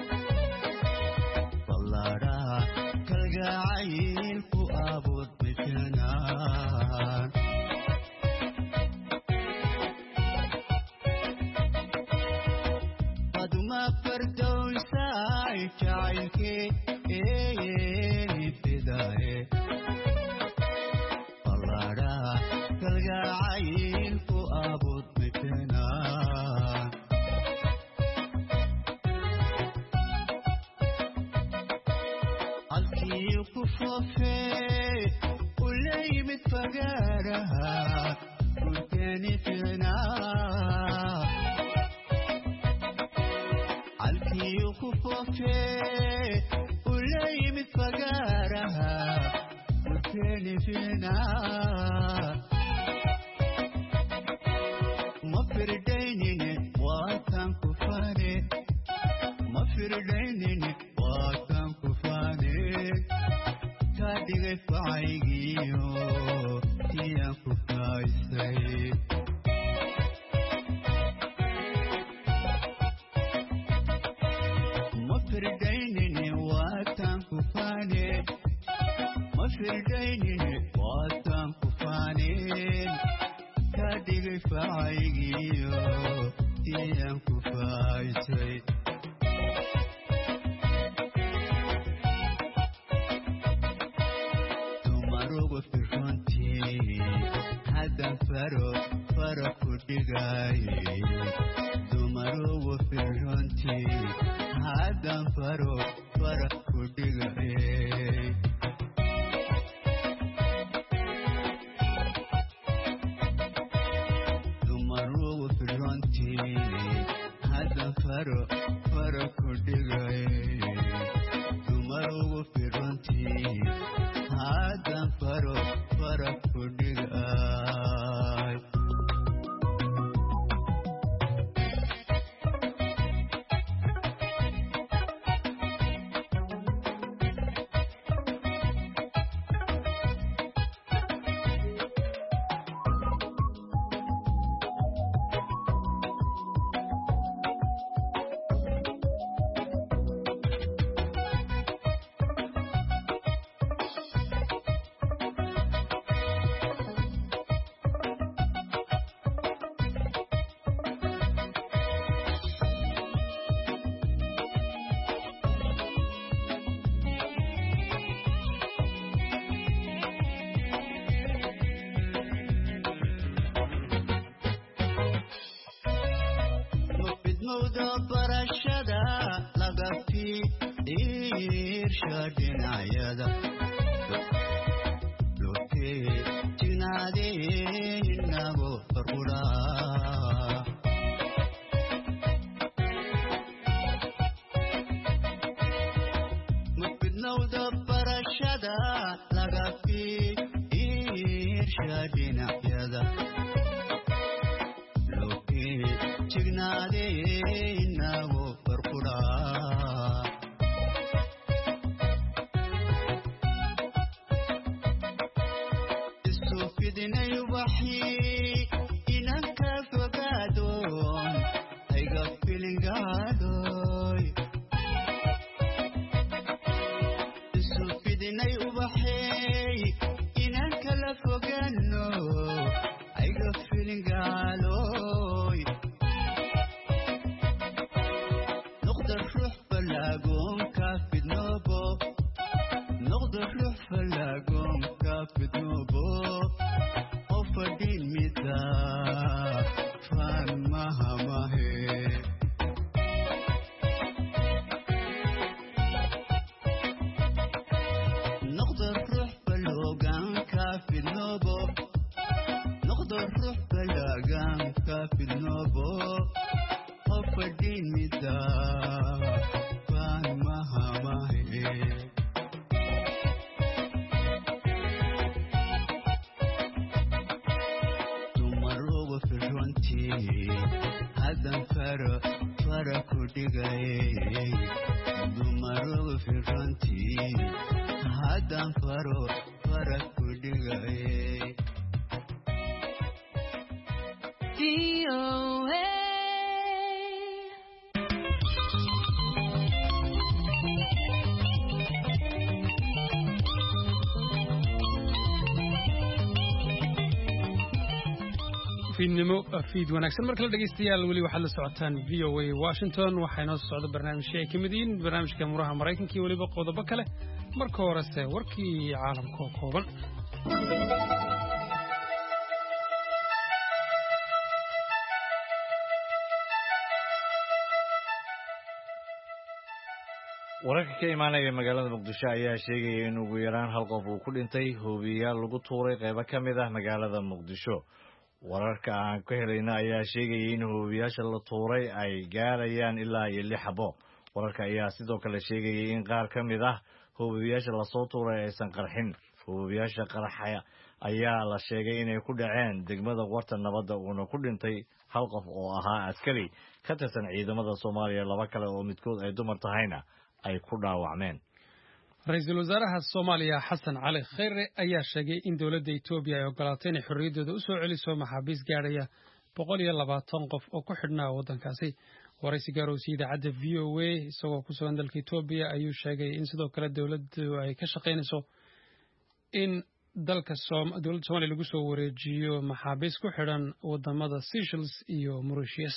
fiid wanaagsan marka la dhageystayaal weli waxaad la socotaan VOA Washington waxayna soo socda barnaamijyo ay kamid yihiin barnaamijka muraha Mareykanka iyo waliba qodobo kale marka horese warkii caalamka oo kooban wararka ka imaanaya magaalada Muqdisho ayaa sheegaya in ugu yaraan hal qof uu ku dhintay hoobiyaal lagu tuuray qaybo ka mid ah magaalada Muqdisho wararka aan ka helayna ayaa sheegaya in hoobiyaasha la tuuray ay gaarayaan ilaa 6 xabo wararka ayaa sidoo kale sheegaya in qaar ka mid ah hoobiyaasha la soo tuuray aysan qarxin hoobiyaasha qarxa ayaa la sheegay inay ku dhaceen degmada Warta Nabadda uuna ku dhintay hal qof oo ahaa askari ka tirsan ciidamada Soomaaliya laba kale oo midkood ay dumar tahayna ay ku dhaawacmeen Ra'iisul Wasaaraha Soomaaliya Xasan Cali Khayre ayaa sheegay in dawladda Itoobiya ay ogolaatay in xorriyadooda u soo celiso maxaabiis gaaraya 120 qof oo ku xidhnaa waddankaasi waraysi gaar ah oo idaacadda VOA isagoo ku sugan dalka Itoobiya ayuu sheegay in sidoo kale dawladdu ay ka shaqeynayso in dalka dawladda Soomaaliya lagu soo wareejiyo maxaabiis ku xidhan wadamada Seychelles iyo Mauritius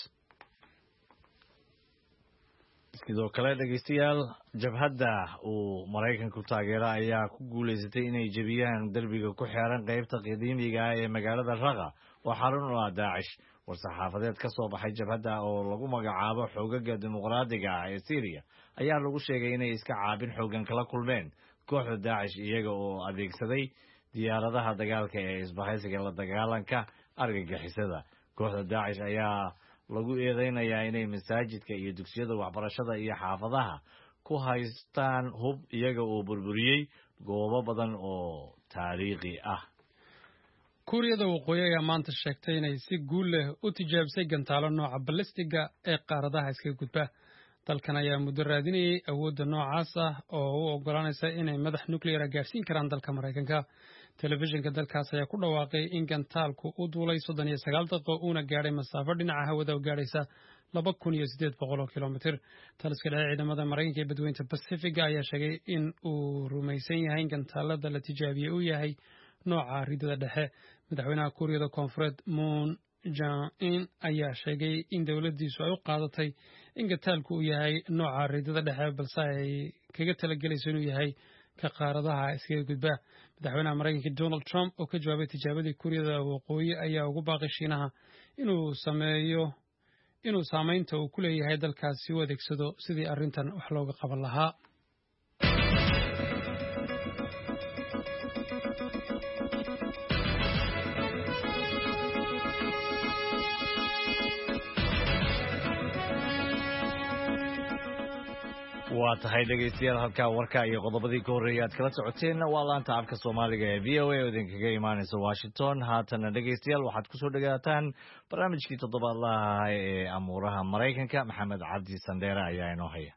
sidoo kale dhageystayaal jabhadda uu Mareykanku taageero ayaa ku guuleysatay inay jabiyaan darbiga ku xeeran qaybta qadiimiga ah ee magaalada Raqa oo xarun u ah Daesh war-saxaafadeed ka soo baxay jabhadda oo lagu magacaabo Xoogagga Dimuqraadiga ah ee Syria ayaa lagu sheegay inay iska caabin xoogan kala kulmeen kooxda Daesh iyaga oo adeegsaday diyaaradaha dagaalka ee isbahaysiga la dagaalanka argagixisada kooxda Daesh ayaa lagu eedeynayaa inay masaajidka iyo dugsiyada waxbarashada iyo xaafadaha ku haystaan hub iyaga oo burburiyay goobo badan oo taariikhi ah Kuuriyada Waqooyi ayaa maanta sheegtay inay si guul leh u tijaabisay gantaalo nooca ballistiga ee qaaradaha iskaga gudba dalkan ayaa muddo raadinayay awoodda noocaas ah oo u ogolaanaysa inay madax nuclear gaarsiin karaan dalka Mareykanka telefishinka dalkaas ayaa ku dhawaaqay in gantaalku uu duulay 39 daqiiqo uuna gaaray masaafo dhinaca hawada oo gaaraysa 2800 kilomitir taliska dhexe ciidamada Mareykanka ee badweynta Pacific ayaa sheegay in uu rumaysan yahay in gantaalada la tijaabiyay uu yahay nooca ridada dhexe madaxweynaha Kuuriyada Koonfureed Moon Jae-in ayaa sheegay in dawladdiisu ay u qaadatay in gantaalku uu yahay nooca ridada dhexe balse ay kaga talagelayso inuu yahay ka qaaradaha iskaga gudba madaxweynaha Mareykanka Donald Trump oo ka jawaabay tijaabadii Kuuriyada Waqooyi ayaa ugu baaqay Shiinaha inuu saameynta uu ku leeyahay dalkaasi u adeegsado sidii arrintan wax looga qaban lahaa waa tahay dhegeystayaal halka warka iyo qodobadii ka horreeyay aad kala socoteen waa laanta afka Soomaaliga ee VOA oo idinkaga imaanaysa Washington haatana dhegeystayaal waxaad ku soo dhagaataan barnaamijkii toddobaadlaha ee amuuraha Mareykanka Maxamed Cabdi Sandera ayaa inoo haya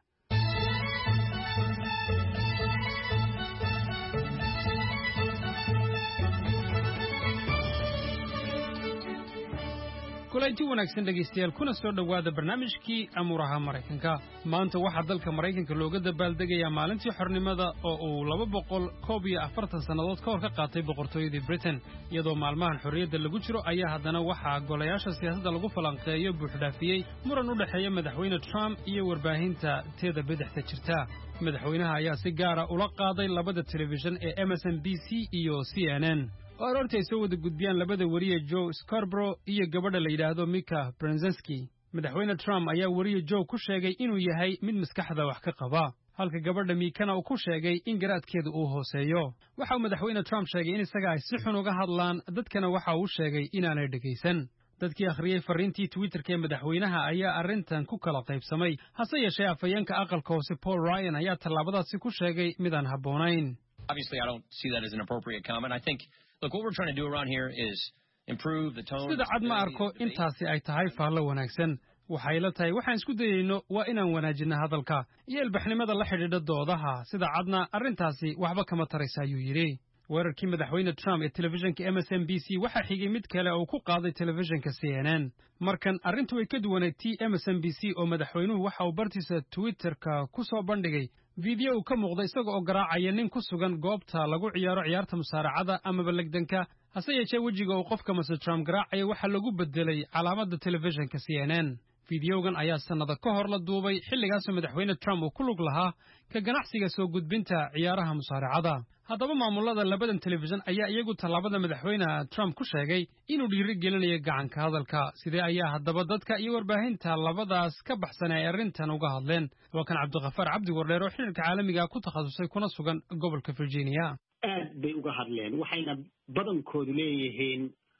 kulanti wanaagsan dhageystayaal kuna soo dhawaada barnaamijkii amuuraha Mareykanka maanta waxa dalka Mareykanka looga dabaaldegayaa maalintii xornimada oo uu 240 sanadood ka hor ka qaatay boqortooyadii Britain iyadoo maalmahan xorriyadda lagu jiro ayaa haddana waxa golayaasha siyaasadda lagu falanqeeyo buuxdhaafiyay muran u dhaxeeya madaxweyne Trump iyo warbaahinta teeda bidixda jirta madaxweynaha ayaa si gaar ah ula qaaday labada telefishan ee MSNBC iyo CNN oo aroortii ay soo wada gudbiyaan labada wariye Joe Scarborough iyo gabadha la yidhaahdo Mika Brzezinski madaxweyne Trump ayaa wariye Joe ku sheegay inuu yahay mid maskaxda wax ka qaba halka gabadha Mikana uu ku sheegay in garaadkeedu uu hooseeyo waxa uu madaxweyne Trump sheegay in isaga ay si xun uga hadlaan dadkana waxa uu sheegay inaanay dhageysan dadkii akhriyay fariintii Twitterka ee madaxweynaha ayaa arrintan ku kala qaybsamay hase yeeshee afhayeenka aqalka hoose Paul Ryan ayaa tallaabadaasi ku sheegay midaan habboonayn Obviously I don't see that as an appropriate comment I think Look, what we're trying to do around here is improve the tone. Sida cad ma arko intaasi ay tahay faallo wanaagsan waxay la tahay waxaan isku dayayno waa inaan wanaajino hadalka iyo ilbaxnimada la xidhiidha doodaha sida cadna arrintaasi waxba kama taraysa ayuu yidhi weerarkii madaxweyne Trump ee telefishinka MSNBC waxa xigay mid kale oo ku qaaday telefishinka CNN markan arrintu way ka duwanayd MSNBC oo madaxweynuhu waxa uu bartiisa Twitterka ku soo bandhigay video uu ka muuqday isaga oo garaacaya nin ku sugan goobta lagu ciyaaro ciyaarta musaaracada ama balagdanka hase yeeshee wejiga uu qofka Mr. Trump garaacaya waxaa lagu bedelay calaamadda telefishinka CNN. fiidiyowgan ayaa sannado ka hor la duubay xilligaasoo madaxweyne Trump uu ku lug lahaa ka ganacsiga soo gudbinta ciyaaraha musaaracada. haddaba maamulada labadan telefishin ayaa iyagu tallaabada madaxweyne Trump ku sheegay inuu dhiirigelinayo gacanka hadalka. sidee ayaa haddaba dadka iyo warbaahinta labadaas ka baxsan ay arrintan uga hadleen? waa kan Cabdiqafaar Cabdi Wardheer oo xiriirka caalamiga ku takhasusay kuna sugan gobolka Virginia. aad bay uga hadleen waxayna badankoodu leeyihiin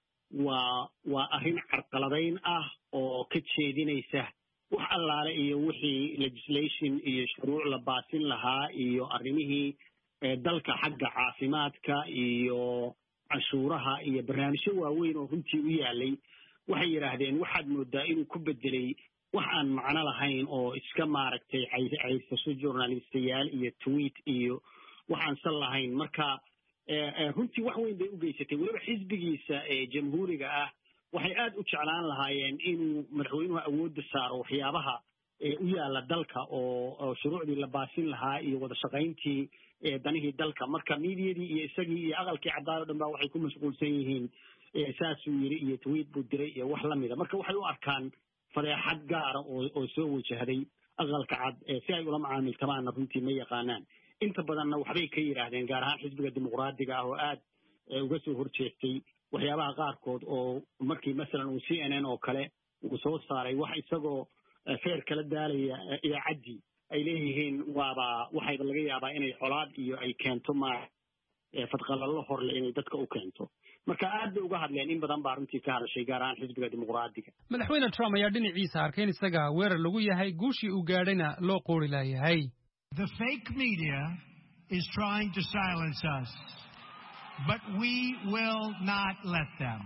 waa arrin carqaladayn ah oo ka jeedinaysa wax allaale iyo wixii legislation iyo shuruuc la baasin lahaa iyo arrimihii dalka xagga caafimaadka iyo cashuuraha iyo barnaamijyo waaweyn oo runtii u yaalay. waxay yidhaahdeen waxaad moodaa inuu ku bedelay wax aan macno lahayn oo iska maaragtay caysasho journalistayaal iyo tweet iyo waxaan sal lahayn. marka runtii wax weyn bay u geysatay. weliba xisbigiisa jamhuuriga ah waxay aad u jeclaan lahaayeen inuu madaxweynuhu awoodda saaro waxyaabaha u yaala dalka oo shuruucdii la baasin lahaa iyo wada shaqayntii danihii dalka. marka miidiyadii iyo isagii iyo aqalkii cadaan oo dhan baa waxay ku mashquulsan yihiin saasuu yiri iyo tweet buu diray iyo wax lamida. marka waxay u arkaan fadeexad gaara oo soo wajahday aqalka cad si ay ula macaamiltamaanna runtii ma yaqaanaan. inta badanna waxbay ka yidhaahdeen gaar ahaan xisbiga dimuqraadiga ah oo aad uga soo horjeestay waxyaabaha qaarkood oo markii masalan uu CNN oo kale uu soo saaray wax isagoo feer kala daalaya idaacaddii ay leeyihiin waxayba laga yaabaa inay colaad iyo ay keento fadqalallo horle inay dadka u keento. marka aad bay uga hadleen in badan baa runtii ka hadashay gaar ahaan xisbiga dimuqraadiga. madaxweyne Trump ayaa dhinaciisa arkay in isaga weerar lagu yahay guushii uu gaadhayna loo qoori laayahay. The fake media is trying to silence us, but we will not let them,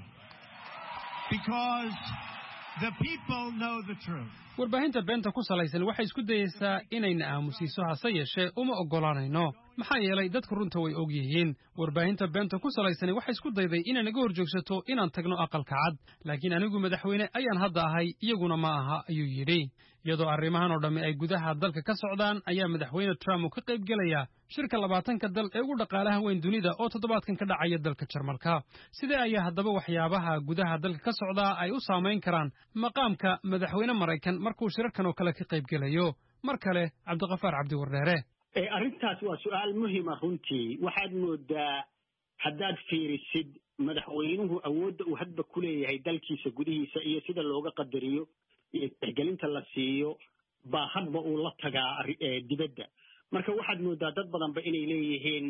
because the people know the truth. warbaahinta beenta ku salaysan waxay isku dayaysaa inayna aamusiiso hase yeeshee uma oggolaanayno maxaa yeelay dadku runta way og yihiin. warbaahinta beenta ku salaysani waxay isku dayday inay naga horjoogsato inaan tagno aqalka cad, laakiin anigu madaxweyne ayaan hadda ahay iyaguna ma aha ayuu yidhi. iyadoo arrimahan oo dhammi ay gudaha dalka ka socdaan ayaa madaxweyne Trump uu ka qayb gelaya shirka 20ka dal ee ugu dhaqaalaha weyn dunida oo toddobaadkan ka dhacaya dalka Jarmalka. sidee ayaa haddaba waxyaabaha gudaha dalka ka socda ay u saameyn karaan maqaamka madaxweyne Maraykan markuu shirarkan oo kale ka qayb gelayo? mar kale Cabdiqafaar Cabdi Wardheere. arrintaas waa su'aal muhiima runtii. waxaad moodaa haddaad fiirisid madaxweynuhu awoodda uu hadba ku leeyahay dalkiisa gudihiisa iyo sida looga qadariyo iyo tixgelinta la siiyo baa hadba uu la tagaa dibadda. marka waxaad moodaa dad badanba inay leeyihiin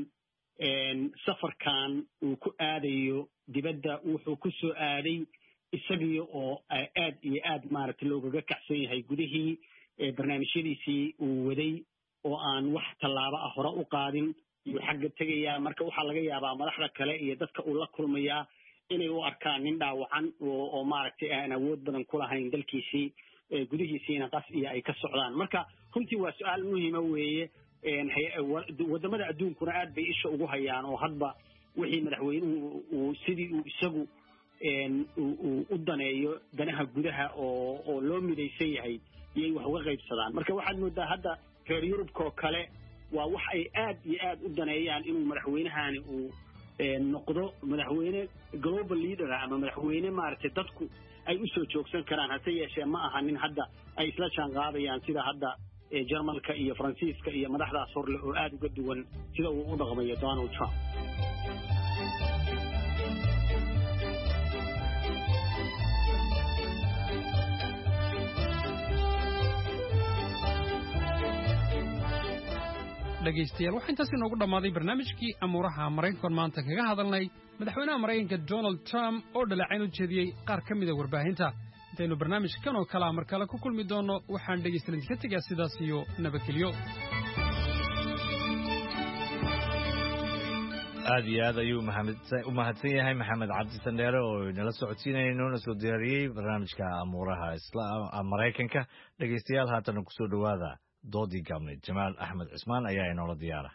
safarkan uu ku aadayo dibadda wuxuu ku soo aaday isagii oo aad iyo aad maaragtay loogaga kacsan yahay gudihii barnaamijyadiisii uu waday oo aan wax tallaabo ah hore u qaadin iyo xagga tegayaa. marka waxaa laga yaabaa madaxda kale iyo dadka uu la kulmayaa inay u arkaan nin dhaawacan oo maaragtay aan awood badan ku lahayn dalkiisii gudihiisiina qas iyo ay ka socdaan. marka runtii waa su'aal muhiima weeye. wadamada adduunkuna aad bay isha ugu hayaan oo hadba wixii madaxweynuhu uu sidii uu isagu u daneeyo danaha gudaha oo loo midaysan yahay iyay wax uga qaybsadaan. marka waxaad moodaa hadda reer yurubka oo kale waa wax ay aad iyo aad u daneeyaan inuu madaxweynahani uu noqdo madaxweyne global leader ama madaxweyne maaragtay dadku ay u soo joogsan karaan. hase yeeshee ma aha nin hadda ay isla jaan qaadayaan sida hadda Jarmalka iyo Faransiiska iyo madaxdaas horle oo aad uga duwan sida uu u dhaqmayo Donald Trump. dhegaystayaal waxaa intaas inoogu dhammaaday barnaamijkii amuuraha Maraykanka maanta kaga hadalnay madaxweynaha Maraykanka Donald Trump oo dhaleecayn u jeediyey qaar ka mida warbaahinta. intaynu barnaamijkan oo kale mar kale ku kulmi doono waxaan dhegaystayaal ka tegaa sidaas iyo nabadgelyo. aad iyo aad ayuu u mahadsan yahay Maxamed Cabdi Sandheere oo inala socodsiinayay noona soo diyaariyey barnaamijka amuuraha Maraykanka. dhegaystayaal haatan ku soo dhawaada doodii gaabneed. Jamaal Axmed Cismaan ayaa inoola diyaara.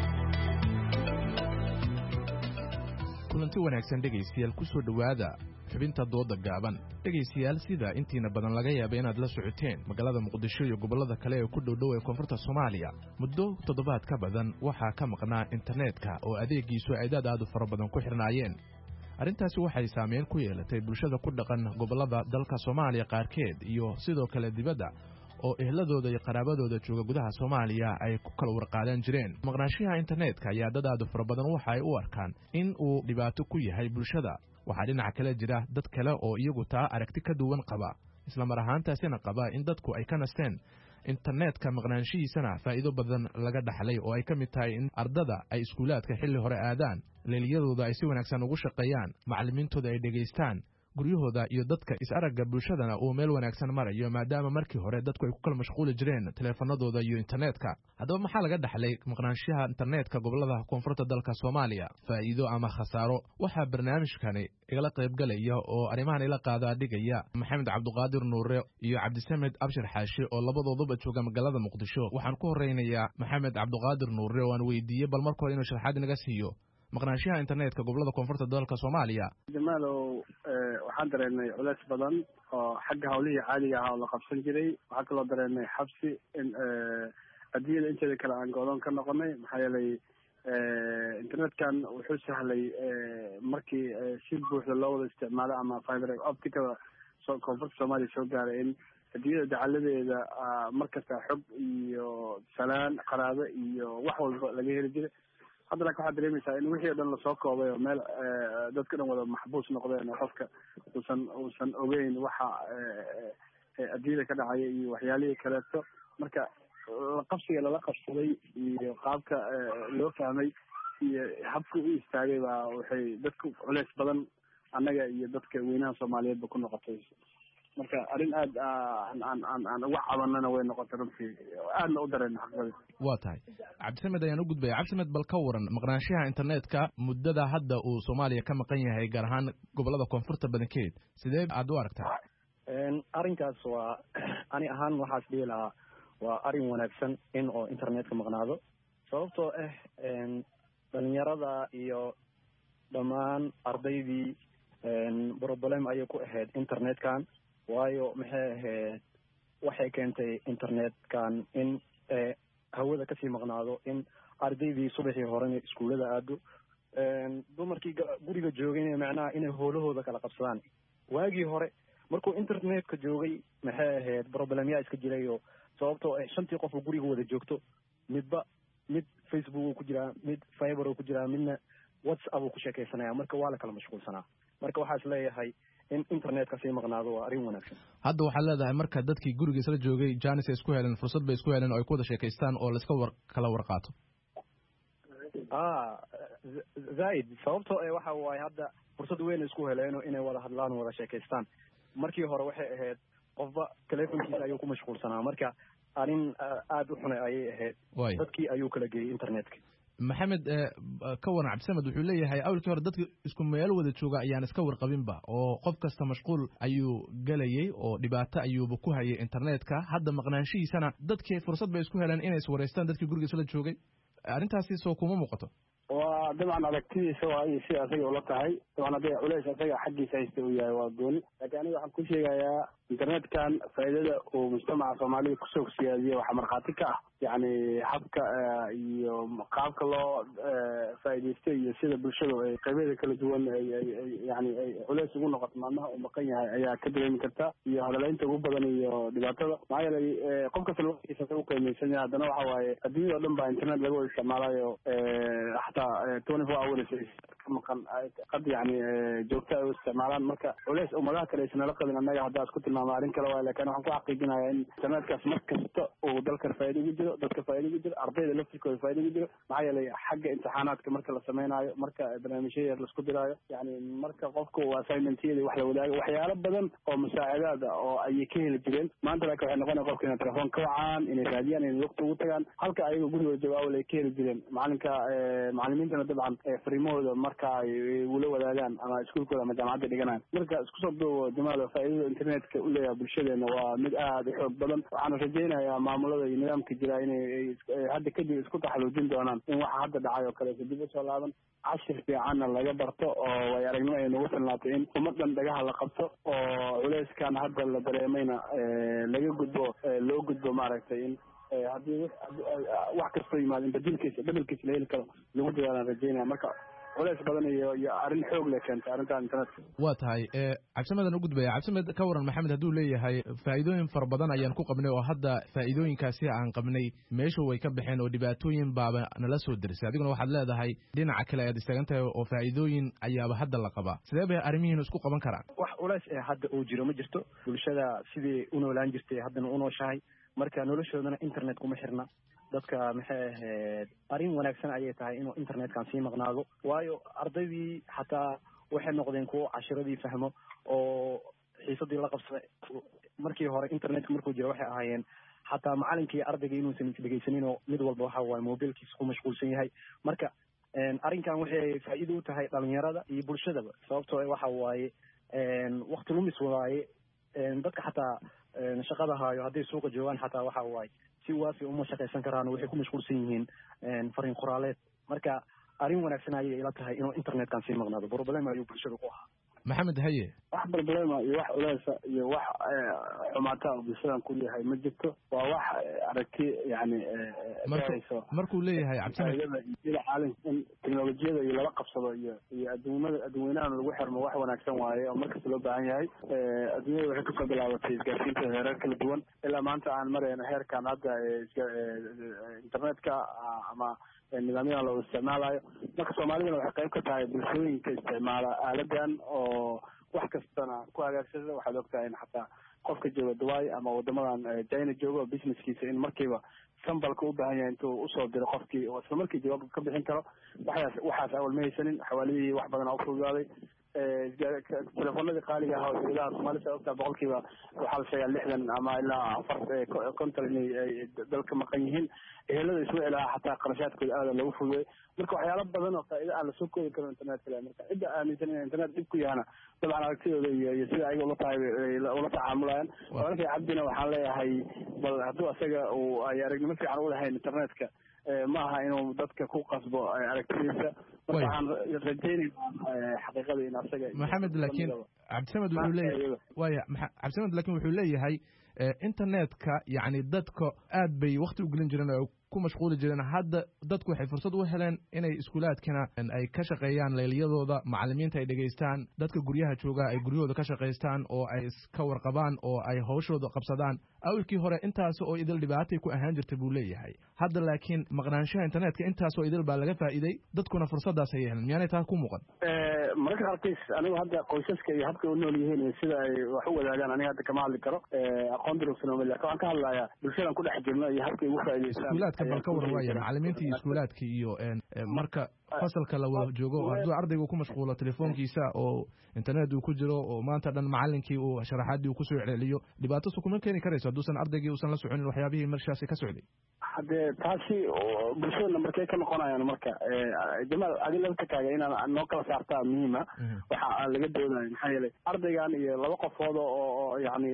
kulanti wanaagsan dhegaystayaal ku soo dhawaada xubinta dooda gaaban. dhegaystayaal sida intiina badan laga yaabay inaad la socoteen magaalada muqdisho iyo gobollada kale ee ku dhowdhow ee koonfurta soomaaliya muddo toddobaad ka badan waxaa ka maqnaa internetka oo adeegiisu ay dad aad u fara badan ku xirnaayeen. arrintaasi waxay saameyn ku yeelatay bulshada ku dhaqan gobollada dalka soomaaliya qaarkeed iyo sidoo kale dibadda oo ehladooda iyo qaraabadooda jooga gudaha soomaaliya ay ku kala warqaadan jireen. maqnaanshaha internetka ayaa dad aad u fara badan waxa ay u arkaan in uu dhibaato ku yahay bulshada. waxaa dhinaca kale jira dad kale oo iyagu taa aragti ka duwan qaba, isla mar ahaantaasina qaba in dadku ay ka nasteen internetka maqnaanshihiisana faa'iido badan laga dhaxlay oo ay ka mid tahay in ardada ay iskuulaadka xilli hore aadaan, leeliyadooda ay si wanaagsan ugu shaqeeyaan, macallimiintooda ay dhegaystaan, guryahooda iyo dadka is-aragga bulshadana uu meel wanaagsan marayo maadaama markii hore dadku ay ku kala mashquuli jireen taleefanadooda iyo internetka. haddaba maxaa laga dhaxlay maqnaanshaha internetka gobollada koonfurta dalka soomaaliya, faa'iido ama khasaaro? waxaa barnaamijkani igala qaybgalaya oo arrimahan ila qaadaa dhigaya maxamed cabduqaadir nuure iyo cabdisamed abshir xaashi oo labadooduba jooga magaalada muqdisho. waxaan ku horeynayaa maxamed cabduqaadir nuure oo aan weydiiyey bal marka hore inuu sharxaad inaga siiyo maqnaanshaha internetka gobollada koonfurta dalka soomaaliya. jamaalow waxaan dareennay culeys badan oo xagga hawlihii caadiga ahaa oo la qabsan jiray. waxaa kaloo dareennay xabsi in adduunyada inteeda kale aan go-doon ka noqonay, maxaa yeelay internetkan wuxuu sahlay markii si buuxda loo wada isticmaalo ama fiber opticada koonfurta soomaaliya soo gaaray in adduunyada dacaladeeda markasta xog iyo salaan qaraabo iyo wax walba laga heli jiray. hadda laakin waxaad dareemaysaa in wixii o dhan lasoo koobay oo meel dadka dhan wada maxbuus noqdeen oo qofka uusan ogeyn waxa adduunyada ka dhacaya iyo waxyaalihii kaleeto. marka qabsiga lala qabsaday iyo qaabka loo fahmay iyo habka u istaagay baa waxay dadku culeys badan annaga iyo dadka weynaha soomaaliyeedba ku noqotay. marka arrin aad aan uga cabanana way noqotay runtii aadna u dareen xaqbadi. waa tahay cabdisamed ayaan u gudbaya. cabdisamed bal ka waran maqnaanshaha internetka muddada hadda uu soomaaliya ka maqan yahay gaar ahaan gobollada koonfurta badankeed sidee aad u aragtaa? arrinkaas waa ani ahaan waxaas dhihi lahaa waa arrin wanaagsan in oo internetka maqnaado, sababtoo dhalinyarada iyo dhammaan ardaydii problem ayay ku ahayd internetkan. waayo maxay ahayd waxay keentay internetkan in hawada kasii maqnaado, in ardaydii subaxii horena iskuullada aado, dumarkii guriga joogayna macnaha inay howlahooda kala qabsadaan. waagii hore markuu internetka joogay maxay ahayd problemyaa iska jirayo, sababtoo shantii qof oo guriga wada joogto mid Facebook uu ku jiraa, mid Fiber uu ku jiraa, midna WhatsApp uu ku sheekaysanaya. marka waa la kala mashquulsanaa. marka waxaa is leeyahay in internetka sii maqnaado waa arrin wanaagsan. hadda waxaad leedahay marka dadkii guriga isla joogay janis ay isku heleen, fursad bay isku heleen oo ay ku wada sheekaystaan oo laiska kala warqaato. zaid sababtoo waxa waaye hadda fursad weyn isku heleen inay wada hadlaan oo wada sheekaystaan. markii hore waxay ahayd qofba telefonkiisa ayuu ku mashquulsanaa. marka arrin aad u xunay ayay ahayd. dadkii ayuu kala geeyey internetka. maxamed ka waran cabdisamed wuxuu leeyahay awalkii hore dadka isku meel wada jooga ayaan iska warqabinba oo qof kasta mashquul ayuu galayay oo dhibaato ayuuba ku hayay internetka. hadda maqnaanshihiisana dadkii fursad bay isku heleen inay iswareystaan dadkii guriga isla joogay. arrintaasi soo kuma muuqato? waa dabcan aragtidiisa waa iyo si asaga ula tahay. dabcan hadday culeys asaga xaggiisa haysta uu yahay waa gooni, laakiin aniga waxaan ku sheegayaa internetkan faa'iidada uu mujtamaca soomaalida kusoo siyaadiyo waxaa markhaati ka ah yani habka iyo qaabka loo faa'iidaystay iyo sida bulshadu ay qaybeeda kala duwan yani ay culeys ugu noqoto maalmaha uu maqan yahay ayaa ka dareemi karta, iyo hadalaynta ugu badan iyo dhibaatada. maxaa yeelay qof kasta laftiisa u qiimaysan yahay. haddana waxa waaye adduunyada o dhan baa internet laga wada isticmaalayo xataa 24 hours ka maqan qad yani joogta ay u isticmaalaan. marka culeys ummadaha kale isnala qabin annaga haddaa isku tilmaama arrin kale waay, laakiin waxaan ku xaqiijinayaa in internetkaas mar kasta uu dalka faa'iido ugu jiro, dadka faa'iido ugu jiro, ardayda laftirkooda faa'iido ugu jiro. maxaa yeelay xagga imtixaanaadka marka la sameynaayo, marka barnaamijyo yar laisku diraayo, yani marka qofka uu assignmentyada wax la wadaago, waxyaalo badan oo musaacidaad ah oo ayay ka heli jireen. maanta laakiin waxay noqonaya qofka inay telefoon ka wacaan, inay raadiyaan, inay waqti ugu tagaan, halka ayaga gurigooda jooga awal ay ka heli jireen. macallimiintana dabcan fariimahooda marka ay ula wadaagaan ama iskuulkooda ama jaamacadda dhiganaan. marka isku soo duubo jamaal faa'iidada internetka u leeyahay bulshadeena waa mid aada u xoog badan. waxaan rajaynayaa maamulada iyo nidaamka jira inay hadda kadib isku taxaluujin doonaan in waxa hadda dhacay oo kaleeto dib usoo laaban, cashir fiicanna laga barto oo way aragnimo ay nagu filnaatay in ummadan dhagaha la qabto oo culeyskan hadda la dareemayna laga gudbo, loo gudbo maaragtay in haddii wax kastoo yimaado in bedelkiisa la heli karo lagu dadaalaan rajaynaya. marka culeys badan iyo arrin xoog leh keentay arrintan internetka. waa tahay cabsimadan u gudbaya. cabsimed ka waran maxamed hadduu leeyahay faa'iidooyin fara badan ayaan ku qabnay oo hadda faa'iidooyinkaasi aan qabnay meesha way ka baxeen oo dhibaatooyin baaba nala soo derisay, adiguna waxaad leedahay dhinaca kale ayaad istaagan tahay oo faa'iidooyin ayaaba hadda la qabaa. sidee bay arrimihiin isku qaban karaan? wax culeys hadda uu jiro ma jirto. bulshada sidii u noolaan jirtay haddana u nooshahay, marka noloshoodana internet kuma xirna. dadka maxay ahayd arrin wanaagsan ayay tahay inuu internetkan sii maqnaado, waayo ardaydii xataa waxay noqdeen kuwo cashiradii fahmo oo xiisadii la qabsaday. markii hore internetka markuu jiro waxay ahaayeen xataa macalinkii ardayga inuusan dhegeysanin oo mid walba waxa waaye mobilkiisa ku mashquulsan yahay. marka arrinkan waxay faa'iido u tahay dhalinyarada iyo bulshadaba, sababtoo waxa waaye waqti lumis waaye. dadka xataa shaqada haayo hadday suuqa joogaan xataa waxa waaye si waafi uma shaqaysan karaan, waxay ku mashquulsan yihiin fariin qoraaleed. marka arrin wanaagsan ayay ila tahay inuu internetkan sii maqnaado. problem ayuu bulshada ku ahaa. maxamed haye. wax problema iyo wax culeysa iyo wax xumaata oo bulshadan ku leeyahay ma jirto. waa wax aragti yani markuu leeyahay cabsimed caalam in teknolojiyada iyo lala qabsado iyo adduunyanahan lagu xirmo wax wanaagsan waaye oo markasta loo baahan yahay. adduunyada waxay kasoo bilaabatay isgaarsiinta heerar kala duwan ilaa maanta aan marayna heerkan hadda internetka ama nidaamyadan loo isticmaalayo. marka soomaalidana waxay qayb ka tahay bulshooyinka isticmaala aaladan oo wax kastana ku hagaagsada. waxaad ogtahay in xataa qofka jooga Dubai ama wadamadan China jooga businesskiisa in markiiba sambalka u baahan yahay intuu usoo diro qofkii oo isla markii jawaab ka bixin karo. waxaas awal ma haysanin, xawaalidii wax badan u fududaaday. telefoonadii qaaliga ah oo dowladaha Soomaaliya ogtaa boqolkiiba waxaa la sheegaa 60 ama ilaa 40 inay dalka maqan yihiin. ehelada isma ilaa xataa qarashaadkooda aada loogu fududay. marka waxyaalo badan oo faa'iido aan lasoo koobi karin internetka leh. marka cidda aaminsan in internet dhib ku yahana dabcan aragtidooda iyo sida ayaga ula tahay ula tacaamulayaan. walaalkay cabdina waxaan leeyahay bal hadduu asaga uu ay aragnimo fiican u lahayn internetka ma aha inuu dadka ku qasbo aragtidiisa. marka waxaan rajaynaynaa xaqiiqada in asaga maxamed laakiin cabdisamed wuxuu leeyahay cabdisamed laakiin wuxuu leeyahay internetka yani dadka aad bay waqti u gelin jireen oo ku mashquuli jireen. hadda dadku waxay fursad u heleen inay iskuulaadkana ay ka shaqeeyaan leelyadooda, macallimiinta ay dhegaystaan, dadka guryaha jooga ay guryahooda ka shaqaystaan oo ay iska warqabaan oo ay hawshooda qabsadaan. awalkii hore intaas oo idil dhibaatay ku ahaan jirtay buu leeyahay. hadda laakiin maqnaanshaha internetka intaas oo idil baa laga faa'iiday, dadkuna fursadaas ay heleen. miyaanay taa ku muuqan? mararka qaarkiis anigu hadda qoysaska iyo habka u nool yihiin iyo sida ay wax u wadaagaan aniga hadda kama hadli karo. aqoon durugsanoma laakiin waxaan ka hadlayaa bulshadan ku dhex jirno iyo habka ugu faa'iidaystaan. iskuulaadka bal ka waran waaya macallimiinta iyo iskuulaadka iyo marka fasalka la wada joogo hadduu ardaygu ku mashquulo telefoonkiisa oo internet uu ku jiro oo maanta dhan macallinkii uu sharaxaadii uu kusoo celceliyo, dhibaato kuma keeni karayso hadduusan ardaygii uusan la soconin waxyaabihii meeshaasi ka socday. haddee taasi bulshada markay ka noqonayaan. marka jamaal adi laftakaaga inaan noo kala saartaa muhiima. waxa laga doodayo maxaa yeelay ardaygan iyo laba qofood oo yani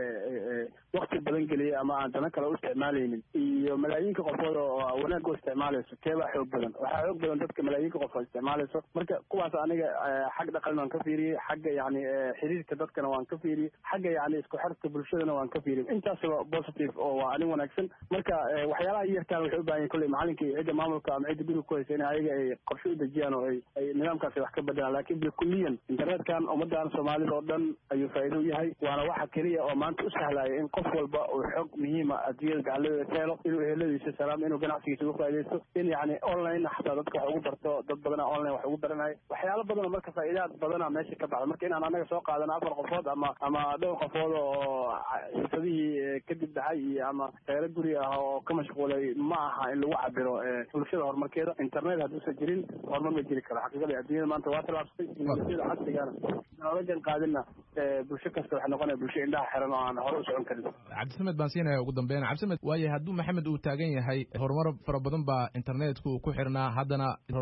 wakti badan geliyay ama aan dana kale u isticmaalaynin iyo malaayiinka qofood oo wanaag u isticmaalayso keebaa xoog badan. waxaa xoog badan dadka malaayiinka qof oo isticmaalayso. marka kuwaas aniga xag dhaqan waan ka fiiriyey, xagga yani xiriirka dadkana waan ka fiiriyey, xagga yani isku xirka bulshadana waan ka fiiriyey. intaasba positive oo waa arrin wanaagsan. marka waxyaalaha yartaan waxay u baahan yihin kolley macalinka iyo cidda maamulka ama cidda guriga ku haysa in ayaga ay qorshe u dejiyaan oo ay nidaamkaasi wax ka bedelaan. laakiin bilkuliyan internetkan ummadan soomaalida oo dhan ayuu faa'iido u yahay. waana waxa keliya oo maanta u sahlaya in qof walba uu xog muhiima adduunyada gacaladeeda ka helo, inuu eheladiisa salaam, inuu ganacsigiisa uga faa'iidaysto, in yani online xataa dadka wax ugu barto. dad badana online wax ugu baranaya. waxyaalo badan oo marka faa'iidaad badana meesha ka baxda. marka inaan anaga soo qaadano 4 qofood ama dhowr qofood oo xirfadihii kadib dhacay iyo ama reero guri ah oo ka mashquulay ma aha in lagu cabiro bulshada horumarkeeda. internet hadduusan jirin horumar ma jiri karo. xaqiiqada adduunyada maanta waa tallaabsatay. bulshada casrigana nabadan qaadina bulsho kasta waxay noqonaya bulsho indhaha xiran oo aan hore u socon karin. cabdisamed baan siinaya ugu dambeyn. cabdisamed waaye hadduu maxamed uu taagan yahay horumar fara badan baa internetku ku xirnaa, haddana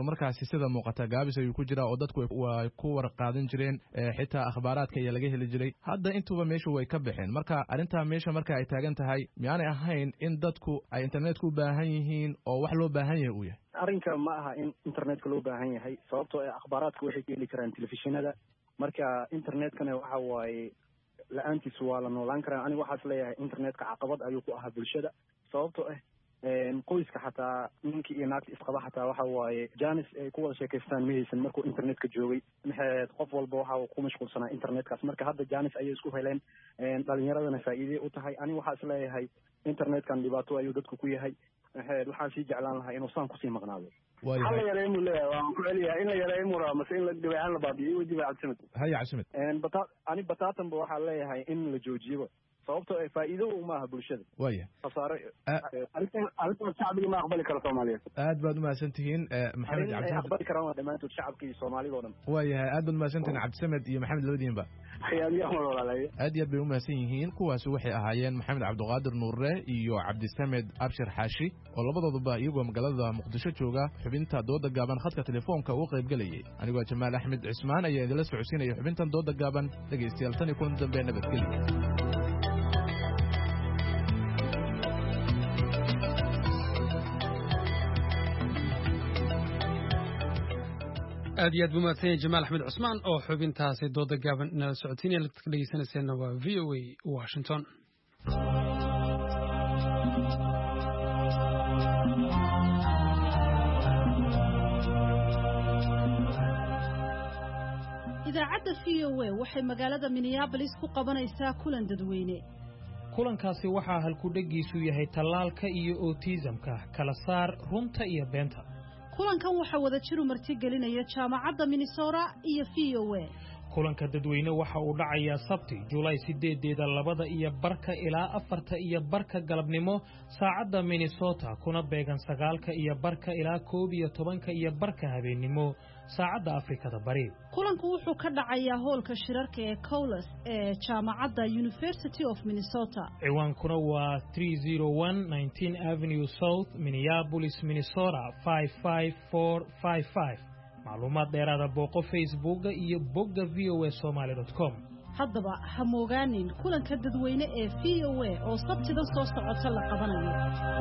markaasi sida muuqata gaabis ayuu ku jiraa oo dadku way ku warqaadan jireen xitaa akhbaaraadka ayaa laga heli jiray hadda intuba meesha way ka baxeen marka arrintaa meesha marka ay taagan tahay miyaanay ahayn in dadku ay internetku u baahan yihiin oo wax loo baahan yahay uu yahay arrinka ma aha in internetka loo baahan yahay sababtoo akhbaaraadka waxay ka heli karaan telefishinada marka internetkana waxa waaye la-aantiis waa la noolaan karaa aniga waxaas leeyahay internetka caqabad ayuu ku ahaa bulshada sababtoo qoyska xataa ninkii iyo naagta isqaba xataa waxa waaye janis ay ku wada sheekaystaan ma haysan markuu internetka joogay maxay qof walba waxa uu ku mashquulsanaa internetkaas marka hadda janis ayay isku heleen dhalinyaradana faa'iiday u tahay aniga waxaa is leeyahay internetkan dhibaato ayuu dadku ku yahay waxaan sii jeclaan lahaa inuu saan kusii maqnaado hal la yareeyo muu leeyahay waan ku celiyaa in la yareeyo muu rabaa mase in la dhibicaan la baabiyo wadiba cabdisamed haya cabdisamed ani bataatanba waxaa leeyahay in la joojiyo sababtoo faa'iido uma aha bulshada waya khasaare arrintaas shacbiga ma aqbali karo soomaaliyeed aad baad umahadsan tihiin maxamed cabdisamed aqbali karaan waa dhammaantood shacabka iyo soomaalida oo dhan waayahay aad baad umahadsan tihiin cabdisamed iyo maxamed labadiinba aad iyo aad bay umahadsan yihiin kuwaasi waxay ahaayeen maxamed cabdiqaadir nuure iyo cabdisamed abshir xaashi oo labadooduba iyagoo magaalada muqdisho jooga xubinta dooda gaaban khadka telefoonka uga qayb gelayay anigoo jamaal axmed cismaan ayaa idinla socodsiinaya xubintan dooda gaaban dhegaystayaal tan iyo kulan dambe nabadgelya aad iyo aad buu mahadsan yahay jamaal axmed cusmaan oo xubintaasi dooda gaaban inala socotiinaya dadka dhegeysanayseena waa v o a washington idaacadda v o a waxay magaalada minneabolis ku qabanaysaa kulan dadweyne kulankaasi waxaa halkudhegiisu yahay tallaalka iyo otisamka kala saar runta iyo beenta kulankan waxaa wada jiru martigelinaya jaamacadda minnesota iyo v o a kulanka dadweyne waxa uu dhacayaa sabti julaay 8 labada iyo barka ilaa 4 iyo barka galabnimo saacadda minnesota kuna beegan 9 iyo barka ilaa 11 iyo barka habeenimo saacadda Afrikada Bari kulanku wuxuu ka dhacayaa hoolka shirarka ee Cowles ee jaamacadda University of Minnesota ciwaankuna waa 301 19 Avenue South Minneapolis Minnesota 55455 macluumaad dheeraada booqo Facebook iyo bogga voasomali.com haddaba ha moogaanin kulanka dadweyne ee VOA oo sabtida soo socota la qabanayo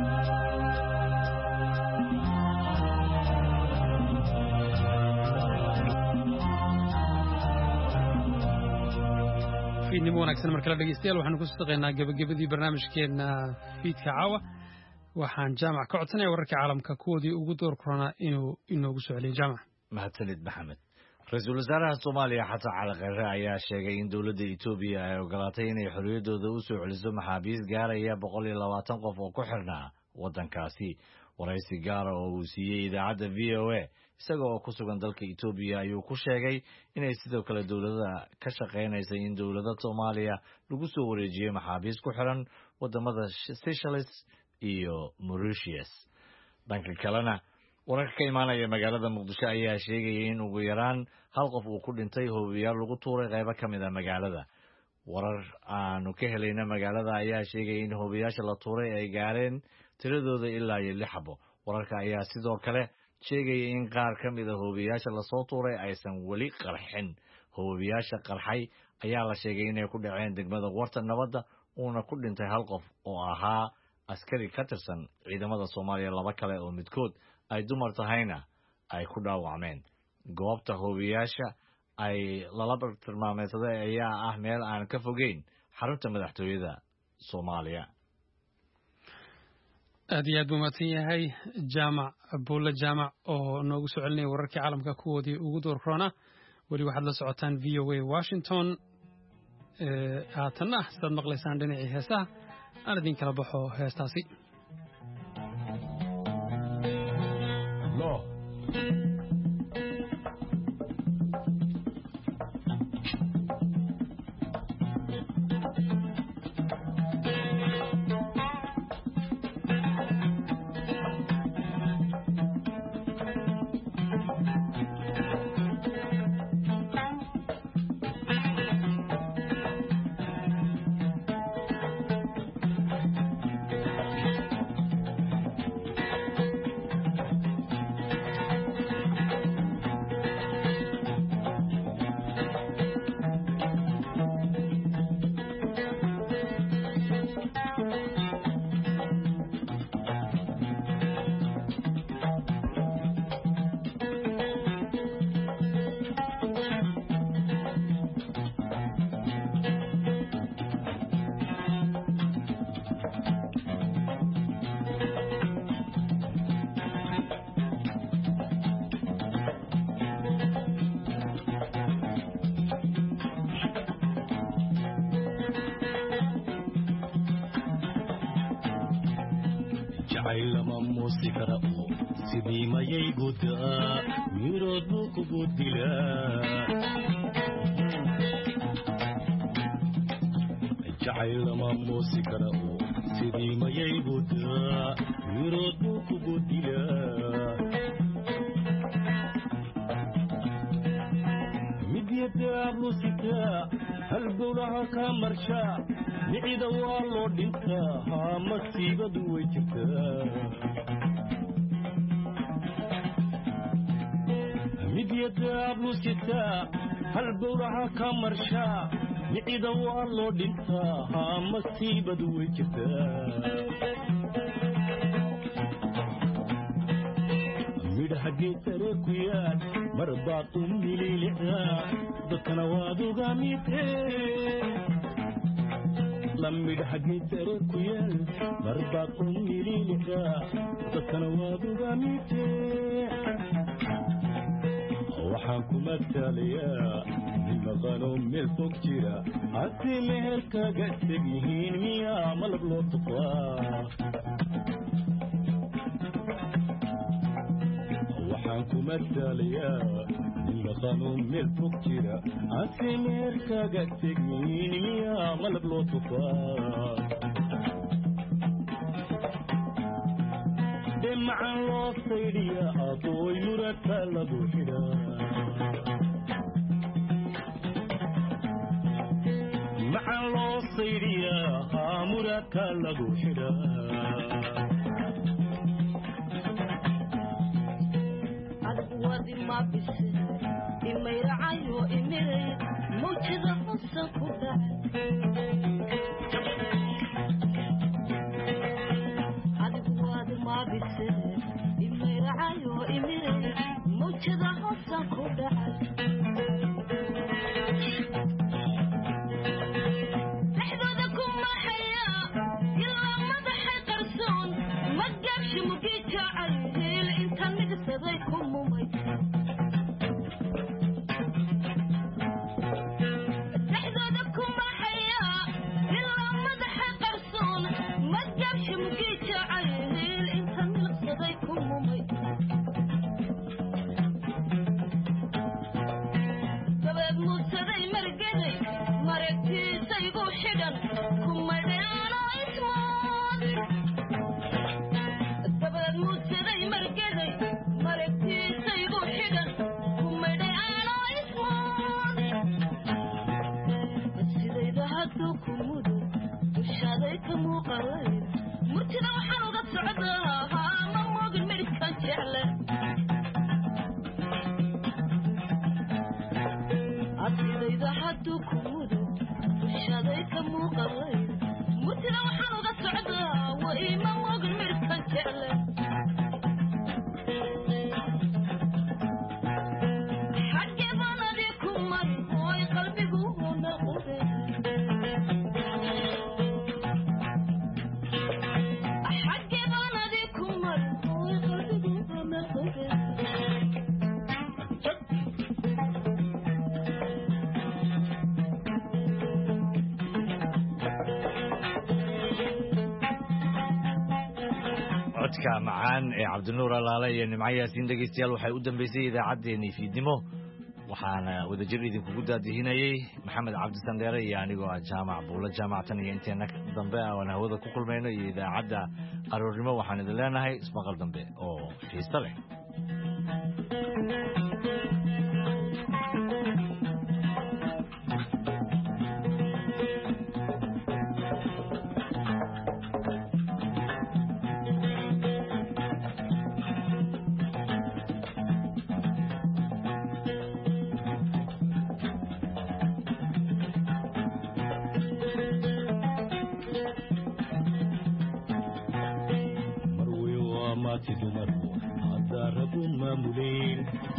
fiidnimo wanaagsan markale dhegeystayaal waxaanu ku shaqeynaa gabagabadii barnaamijkeena fiidka caawa waxaan jaamac ka codsanaya wararka caalamka kuwoodii ugu door korona inuu inoogu soo celiyo jaamac mahadsanid maxamed ra-iisul wasaaraha soomaaliya xasan cali kheyre ayaa sheegay in dowladda etoobiya ay ogolaatay inay xorriyaddooda u soo celiso maxaabiis gaaraya 120 qof oo ku xidhnaa waddankaasi waraysi gaara oo uu siiyey idaacadda v o a isaga oo ku sugan dalka etoobiya ayuu ku sheegay inay sidoo kale dowladda ka shaqaynaysa in dowladda soomaaliya lagu soo wareejiyey maxaabiis ku xidhan waddamada Seychelles iyo Mauritius dhanka kalena wararka ka imaanaya magaalada muqdisho ayaa sheegaya in ugu yaraan hal qof uu ku dhintay hoobiyaal lagu tuuray qaybo ka mid ah magaalada warar aanu ka helayna magaalada ayaa sheegaya in hoobiyaasha la tuuray ay gaareen tiradooda ilaa 6 xabo wararka ayaa sidoo kale sheegaya in qaar ka mid ah hoobiyaasha la soo tuuray aysan weli qarxin hoobiyaasha qarxay ayaa la sheegay inay ku dhaceen degmada warta nabadda uuna ku dhintay hal qof oo ahaa askari ka tirsan ciidamada Soomaaliya laba kale oo midkood ay dumar tahayna ay ku dhaawacmeen goobta hoobiyaasha ay lala tilmaamaysaday ayaa ah meel aan ka fogeyn xarunta madaxtooyada Soomaaliya aad iyo aad buu mahadsan yahay jaamac buulle jaamac oo noogu soo celinaya wararkii caalamka kuwoodii ugu door korona weli waxaad la socotaan v o a Washington haatanna sidaad maqlaysaan dhinacii heesaha aan idin kala baxo heestaasi muusikara oo sidii mayay gudaa mirood buu kugu dilaa jacayl lama muusikara oo sidii mayay gudaa mirood buu kugu dilaa midyadaablusitaa halgowlaha ka marshaa micida waa loo dhintaa haa masiibadu way jirtaa midyadaablusitaa halgowlaha ka marshaa micida waa loo dhintaa haa masiibadu way jirtaa midhaha geesare ku yaal mar baad u mililicdaa dadkana waad uga midee lamidhaha geesare ku yaal mar baad u mililicdaa dadkana waad uga midee waxaan ku matalayaa nin maqanoo meel fog jira hase meherkaga teg yihiin miyaa malab loo tufaa waxaan ku matalayaa nin maqanoo meel fog jira hase meherkaga teg yihiin miyaa malab loo tufaa dhemacan loo saydhiya abooy muradka lagu xidhaa macan loo saydhiyaa haa muradka lagu xidhaa adwadi mabise imayracayo imiray mawjada qusan ku dhacay adwadi mabise imayracayo imiray mawjada qusan ku dhacay dhexdooda kuma haya ilaa madaxay qarsoon ma gaabshi mugijacay heel intaan nigsaday ku mumay dhexdooda kuma haya ilaa madaxay qarsoon ma gaabshi mugijacay heel intaan nigsaday ku mumay dabeed muusaday margaday maragtiisaygu xidhan kumadheano ismood dabeed muusaday margaday maragtiisaygu xidhan kumadheano ismood sidayda hadduu ku mudo dushaaday ka muuqalay murtida waxaan uga socdaa haa ma moogin midhkan jecle sidayda hadduu ku mudo dushaaday ka muuqalay murtida waxaan uga socdaa wa ima moogin midhkan jecle xaggee baan adii ku mari ooy qalbigu noqde xaggee baan adii ku mari ooy qalbigu noqde codka macaan ee cabdinuur alaale iyo nimco yaasiin dhegeystayaal waxay u dambeysay idaacaddeenii fiidnimo waxaana wadajir idinkugu daadihinayey maxamed cabdi sandheere iyo anigoo ah jaamac buulo jaamactan iyo inteena dambe aan hawada ku kulmayno iyo idaacadda qaroornimo waxaan idin leenahay ismaqal dambe oo xiiso leh marwey waa maati dumarku haddaa ragu maamuleen